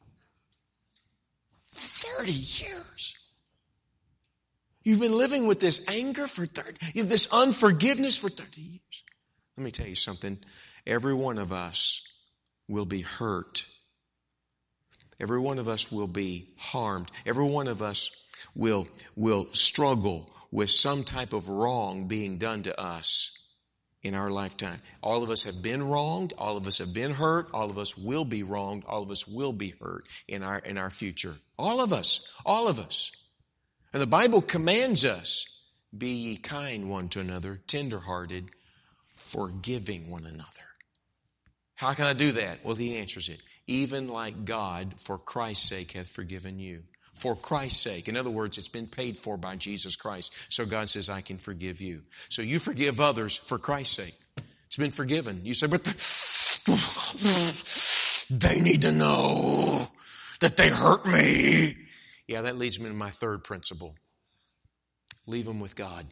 S1: thirty years. You've been living with this anger for thirty, this unforgiveness for thirty years. Let me tell you something. Every one of us will be hurt. Every one of us will be harmed. Every one of us will, will struggle with some type of wrong being done to us. in our lifetime. All of us have been wronged. All of us have been hurt. All of us will be wronged. All of us will be hurt in our, in our future. All of us. All of us. And the Bible commands us, be ye kind one to another, tenderhearted, forgiving one another. How can I do that? Well, he answers it. Even like God, for Christ's sake, hath forgiven you. For Christ's sake. In other words, it's been paid for by Jesus Christ. So God says, I can forgive you. So you forgive others for Christ's sake. It's been forgiven. You say, but the, they need to know that they hurt me. Yeah, that leads me to my third principle. Leave them with God.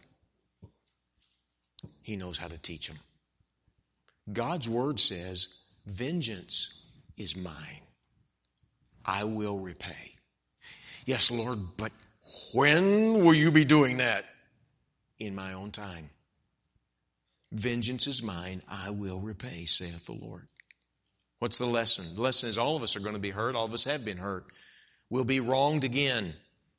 S1: He knows how to teach them. God's word says, vengeance is mine. I will repay. Yes, Lord, but when will you be doing that? In my own time. Vengeance is mine, I will repay, saith the Lord. What's the lesson? The lesson is all of us are going to be hurt. All of us have been hurt. We'll be wronged again.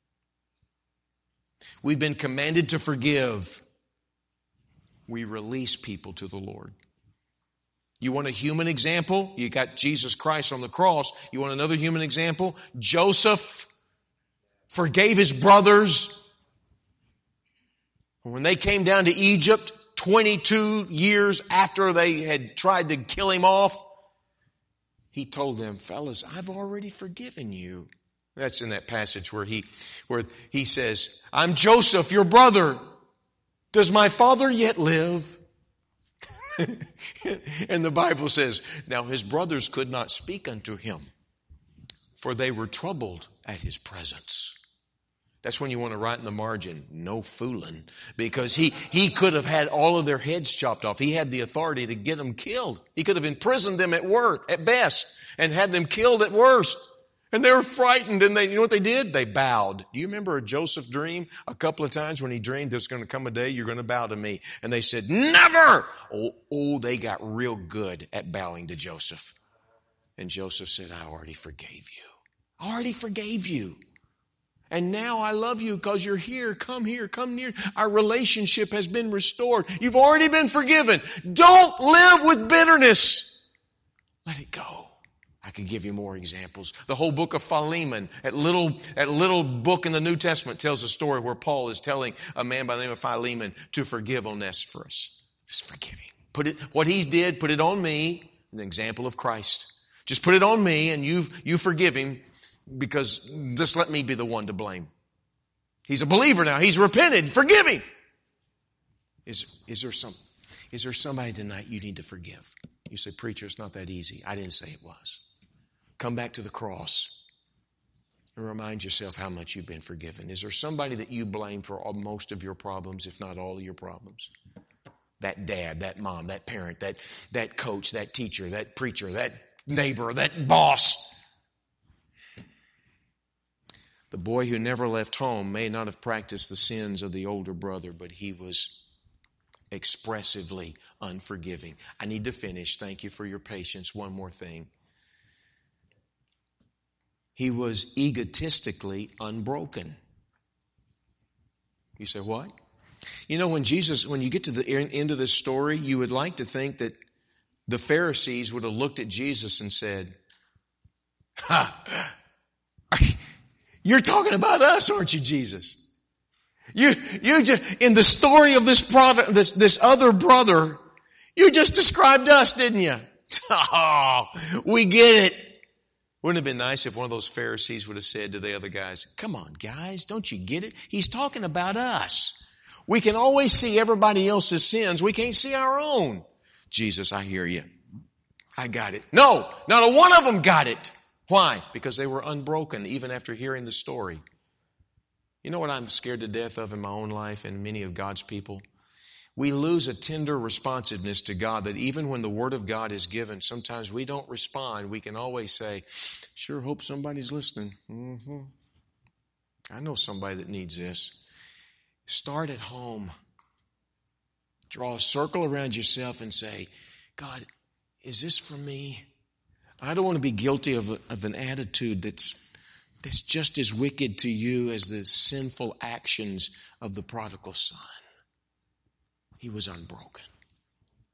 S1: We've been commanded to forgive. We release people to the Lord. You want a human example? You got Jesus Christ on the cross. You want another human example? Joseph forgave his brothers. When they came down to Egypt, twenty-two years after they had tried to kill him off, he told them, fellas, I've already forgiven you. That's in that passage where he, where he says, I'm Joseph, your brother. Does my father yet live? And the Bible says, now his brothers could not speak unto him, for they were troubled at his presence. That's when you want to write in the margin, no fooling, because he, he could have had all of their heads chopped off. He had the authority to get them killed. He could have imprisoned them at worst, at best, and had them killed at worst. And they were frightened, and they, you know what they did? They bowed. Do you remember Joseph's dream? A couple of times when he dreamed there's going to come a day you're going to bow to me. And they said, never! Oh, oh, they got real good at bowing to Joseph. And Joseph said, I already forgave you. I already forgave you. And now I love you because you're here. Come here, come near. Our relationship has been restored. You've already been forgiven. Don't live with bitterness. Let it go. I could give you more examples. The whole book of Philemon, that little, that little book in the New Testament, tells a story where Paul is telling a man by the name of Philemon to forgive Onesiphorus. Just forgive him. Put it, what he did, put it on me, an example of Christ. Just put it on me and you, you forgive him because just let me be the one to blame. He's a believer now. He's repented. Forgive him. Is, is there some, is there somebody tonight you need to forgive? You say, preacher, it's not that easy. I didn't say it was. Come back to the cross and remind yourself how much you've been forgiven. Is there somebody that you blame for all, most of your problems, if not all of your problems? That dad, that mom, that parent, that, that coach, that teacher, that preacher, that neighbor, that boss. The boy who never left home may not have practiced the sins of the older brother, but he was expressively unforgiving. I need to finish. Thank you for your patience. One more thing. He was egotistically unbroken. You say, what? You know, when Jesus, when you get to the end of this story, you would like to think that the Pharisees would have looked at Jesus and said, ha, you're talking about us, aren't you, Jesus? You, you just, in the story of this product, this, this other brother, you just described us, didn't you? Oh, we get it. Wouldn't it have been nice if one of those Pharisees would have said to the other guys, come on, guys, don't you get it? He's talking about us. We can always see everybody else's sins. We can't see our own. Jesus, I hear you. I got it. No, not a one of them got it. Why? Because they were unbroken even after hearing the story. You know what I'm scared to death of in my own life and many of God's people? We lose a tender responsiveness to God that even when the Word of God is given, sometimes we don't respond. We can always say, sure hope somebody's listening. Mm-hmm. I know somebody that needs this. Start at home. Draw a circle around yourself and say, God, is this for me? I don't want to be guilty of, a, of an attitude that's, that's just as wicked to you as the sinful actions of the prodigal son. He was unbroken.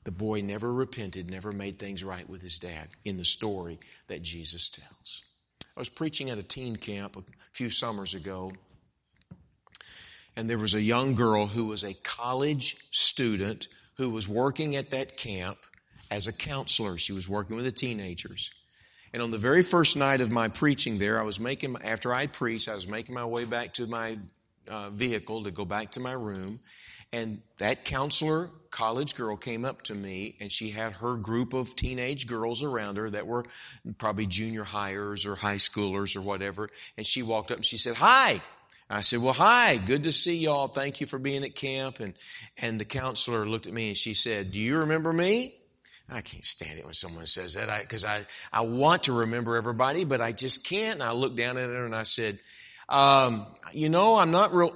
S1: The boy never repented, never made things right with his dad in the story that Jesus tells. I was preaching at a teen camp a few summers ago, and there was a young girl who was a college student who was working at that camp as a counselor. She was working with the teenagers. And on the very first night of my preaching there, I was making, after I preached, I was making my way back to my uh, vehicle to go back to my room. And that counselor, college girl, came up to me, and she had her group of teenage girls around her that were probably junior highers or high schoolers or whatever. And she walked up and she said, "Hi." I said, "Well, hi, good to see y'all. Thank you for being at camp." And, and the counselor looked at me and she said, "Do you remember me?" I can't stand it when someone says that, because I, I, I want to remember everybody, but I just can't. And I looked down at her and I said, um, you know, I'm not real...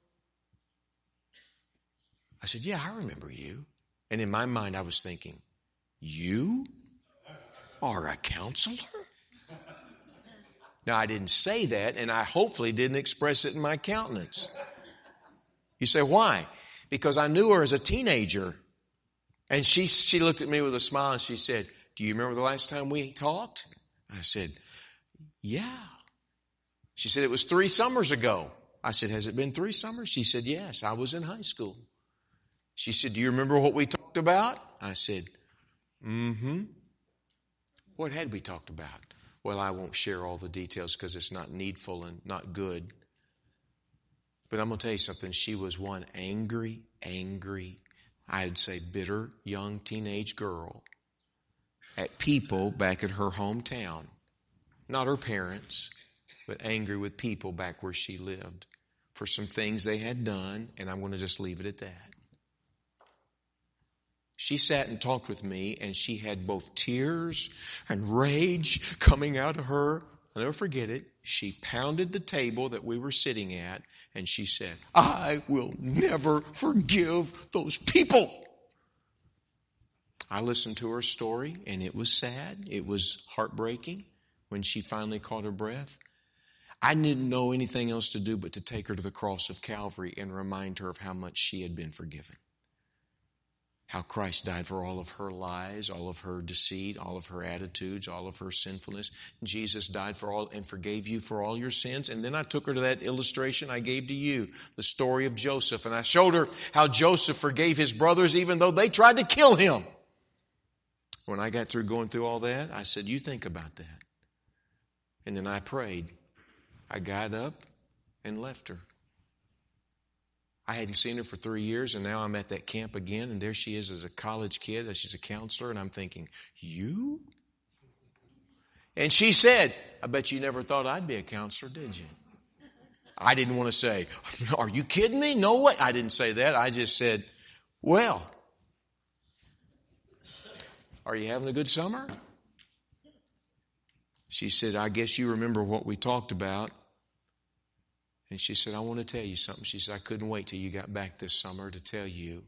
S1: I said, "Yeah, I remember you." And in my mind, I was thinking, you are a counselor? Now, I didn't say that, and I hopefully didn't express it in my countenance. You say, why? Because I knew her as a teenager. And she, she looked at me with a smile and she said, "Do you remember the last time we talked?" I said, "Yeah." She said, "It was three summers ago." I said, "Has it been three summers?" She said, "Yes, I was in high school." She said, "Do you remember what we talked about?" I said, mm-hmm. "What had we talked about?" Well, I won't share all the details because it's not needful and not good. But I'm going to tell you something. She was one angry, angry, I'd say bitter, young teenage girl at people back at her hometown. Not her parents, but angry with people back where she lived for some things they had done, and I'm going to just leave it at that. She sat and talked with me, and she had both tears and rage coming out of her. I'll never forget it. She pounded the table that we were sitting at, and she said, "I will never forgive those people." I listened to her story, and it was sad. It was heartbreaking when she finally caught her breath. I didn't know anything else to do but to take her to the cross of Calvary and remind her of how much she had been forgiven. How Christ died for all of her lies, all of her deceit, all of her attitudes, all of her sinfulness. Jesus died for all and forgave you for all your sins. And then I took her to that illustration I gave to you, the story of Joseph. And I showed her how Joseph forgave his brothers even though they tried to kill him. When I got through going through all that, I said, "You think about that." And then I prayed. I got up and left her. I hadn't seen her for three years, and now I'm at that camp again, and there she is as a college kid, as she's a counselor, and I'm thinking, "You?" And she said, "I bet you never thought I'd be a counselor, did you?" I didn't want to say, "Are you kidding me? No way." I didn't say that. I just said, "Well, are you having a good summer?" She said, "I guess you remember what we talked about." And she said, "I want to tell you something." She said, "I couldn't wait till you got back this summer to tell you.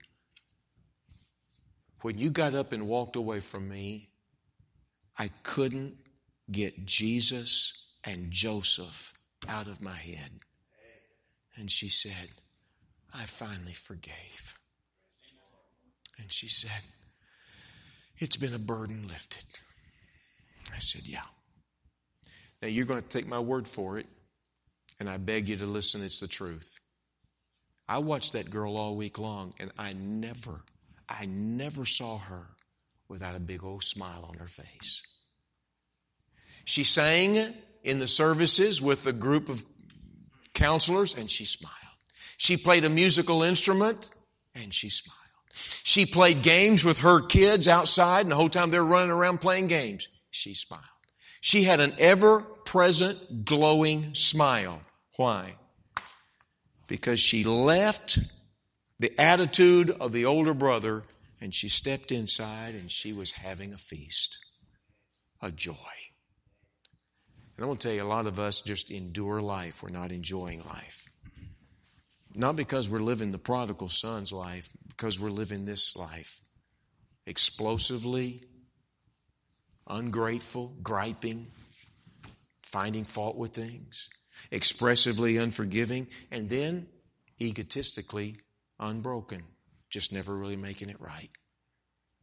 S1: When you got up and walked away from me, I couldn't get Jesus and Joseph out of my head." And she said, "I finally forgave." And she said, "It's been a burden lifted." I said, "Yeah." Now you're going to take my word for it. And I beg you to listen, it's the truth. I watched that girl all week long, and I never, I never saw her without a big old smile on her face. She sang in the services with a group of counselors, and she smiled. She played a musical instrument, and she smiled. She played games with her kids outside, and the whole time they're running around playing games, she smiled. She had an ever-present, glowing smile. Why? Because she left the attitude of the older brother and she stepped inside and she was having a feast, a joy. And I want to tell you, a lot of us just endure life. We're not enjoying life. Not because we're living the prodigal son's life, because we're living this life explosively, ungrateful, griping, finding fault with things, expressively unforgiving, and then egotistically unbroken, just never really making it right.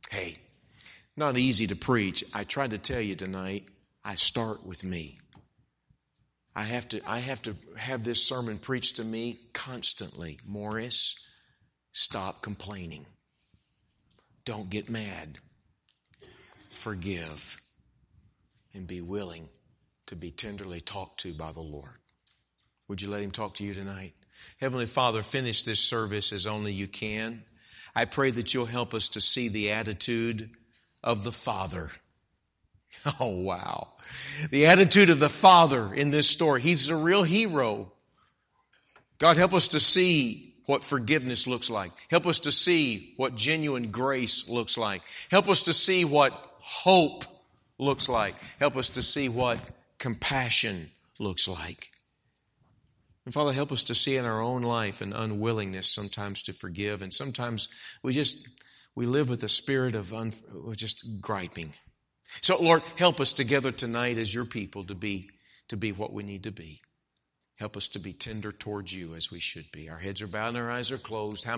S1: Hey, not easy to preach. I tried to tell you tonight, I start with me. I have to, I have to have this sermon preached to me constantly. Morris, stop complaining. Don't get mad. Forgive. And be willing to be tenderly talked to by the Lord. Would you let Him talk to you tonight? Heavenly Father, finish this service as only you can. I pray that you'll help us to see the attitude of the Father. Oh, wow. The attitude of the Father in this story. He's a real hero. God, help us to see what forgiveness looks like. Help us to see what genuine grace looks like. Help us to see what hope looks like. Help us to see what compassion looks like. And Father, help us to see in our own life an unwillingness sometimes to forgive. And sometimes we just, we live with a spirit of un, just griping. So Lord, help us together tonight as your people to be, to be what we need to be. Help us to be tender towards you as we should be. Our heads are bowed and our eyes are closed. How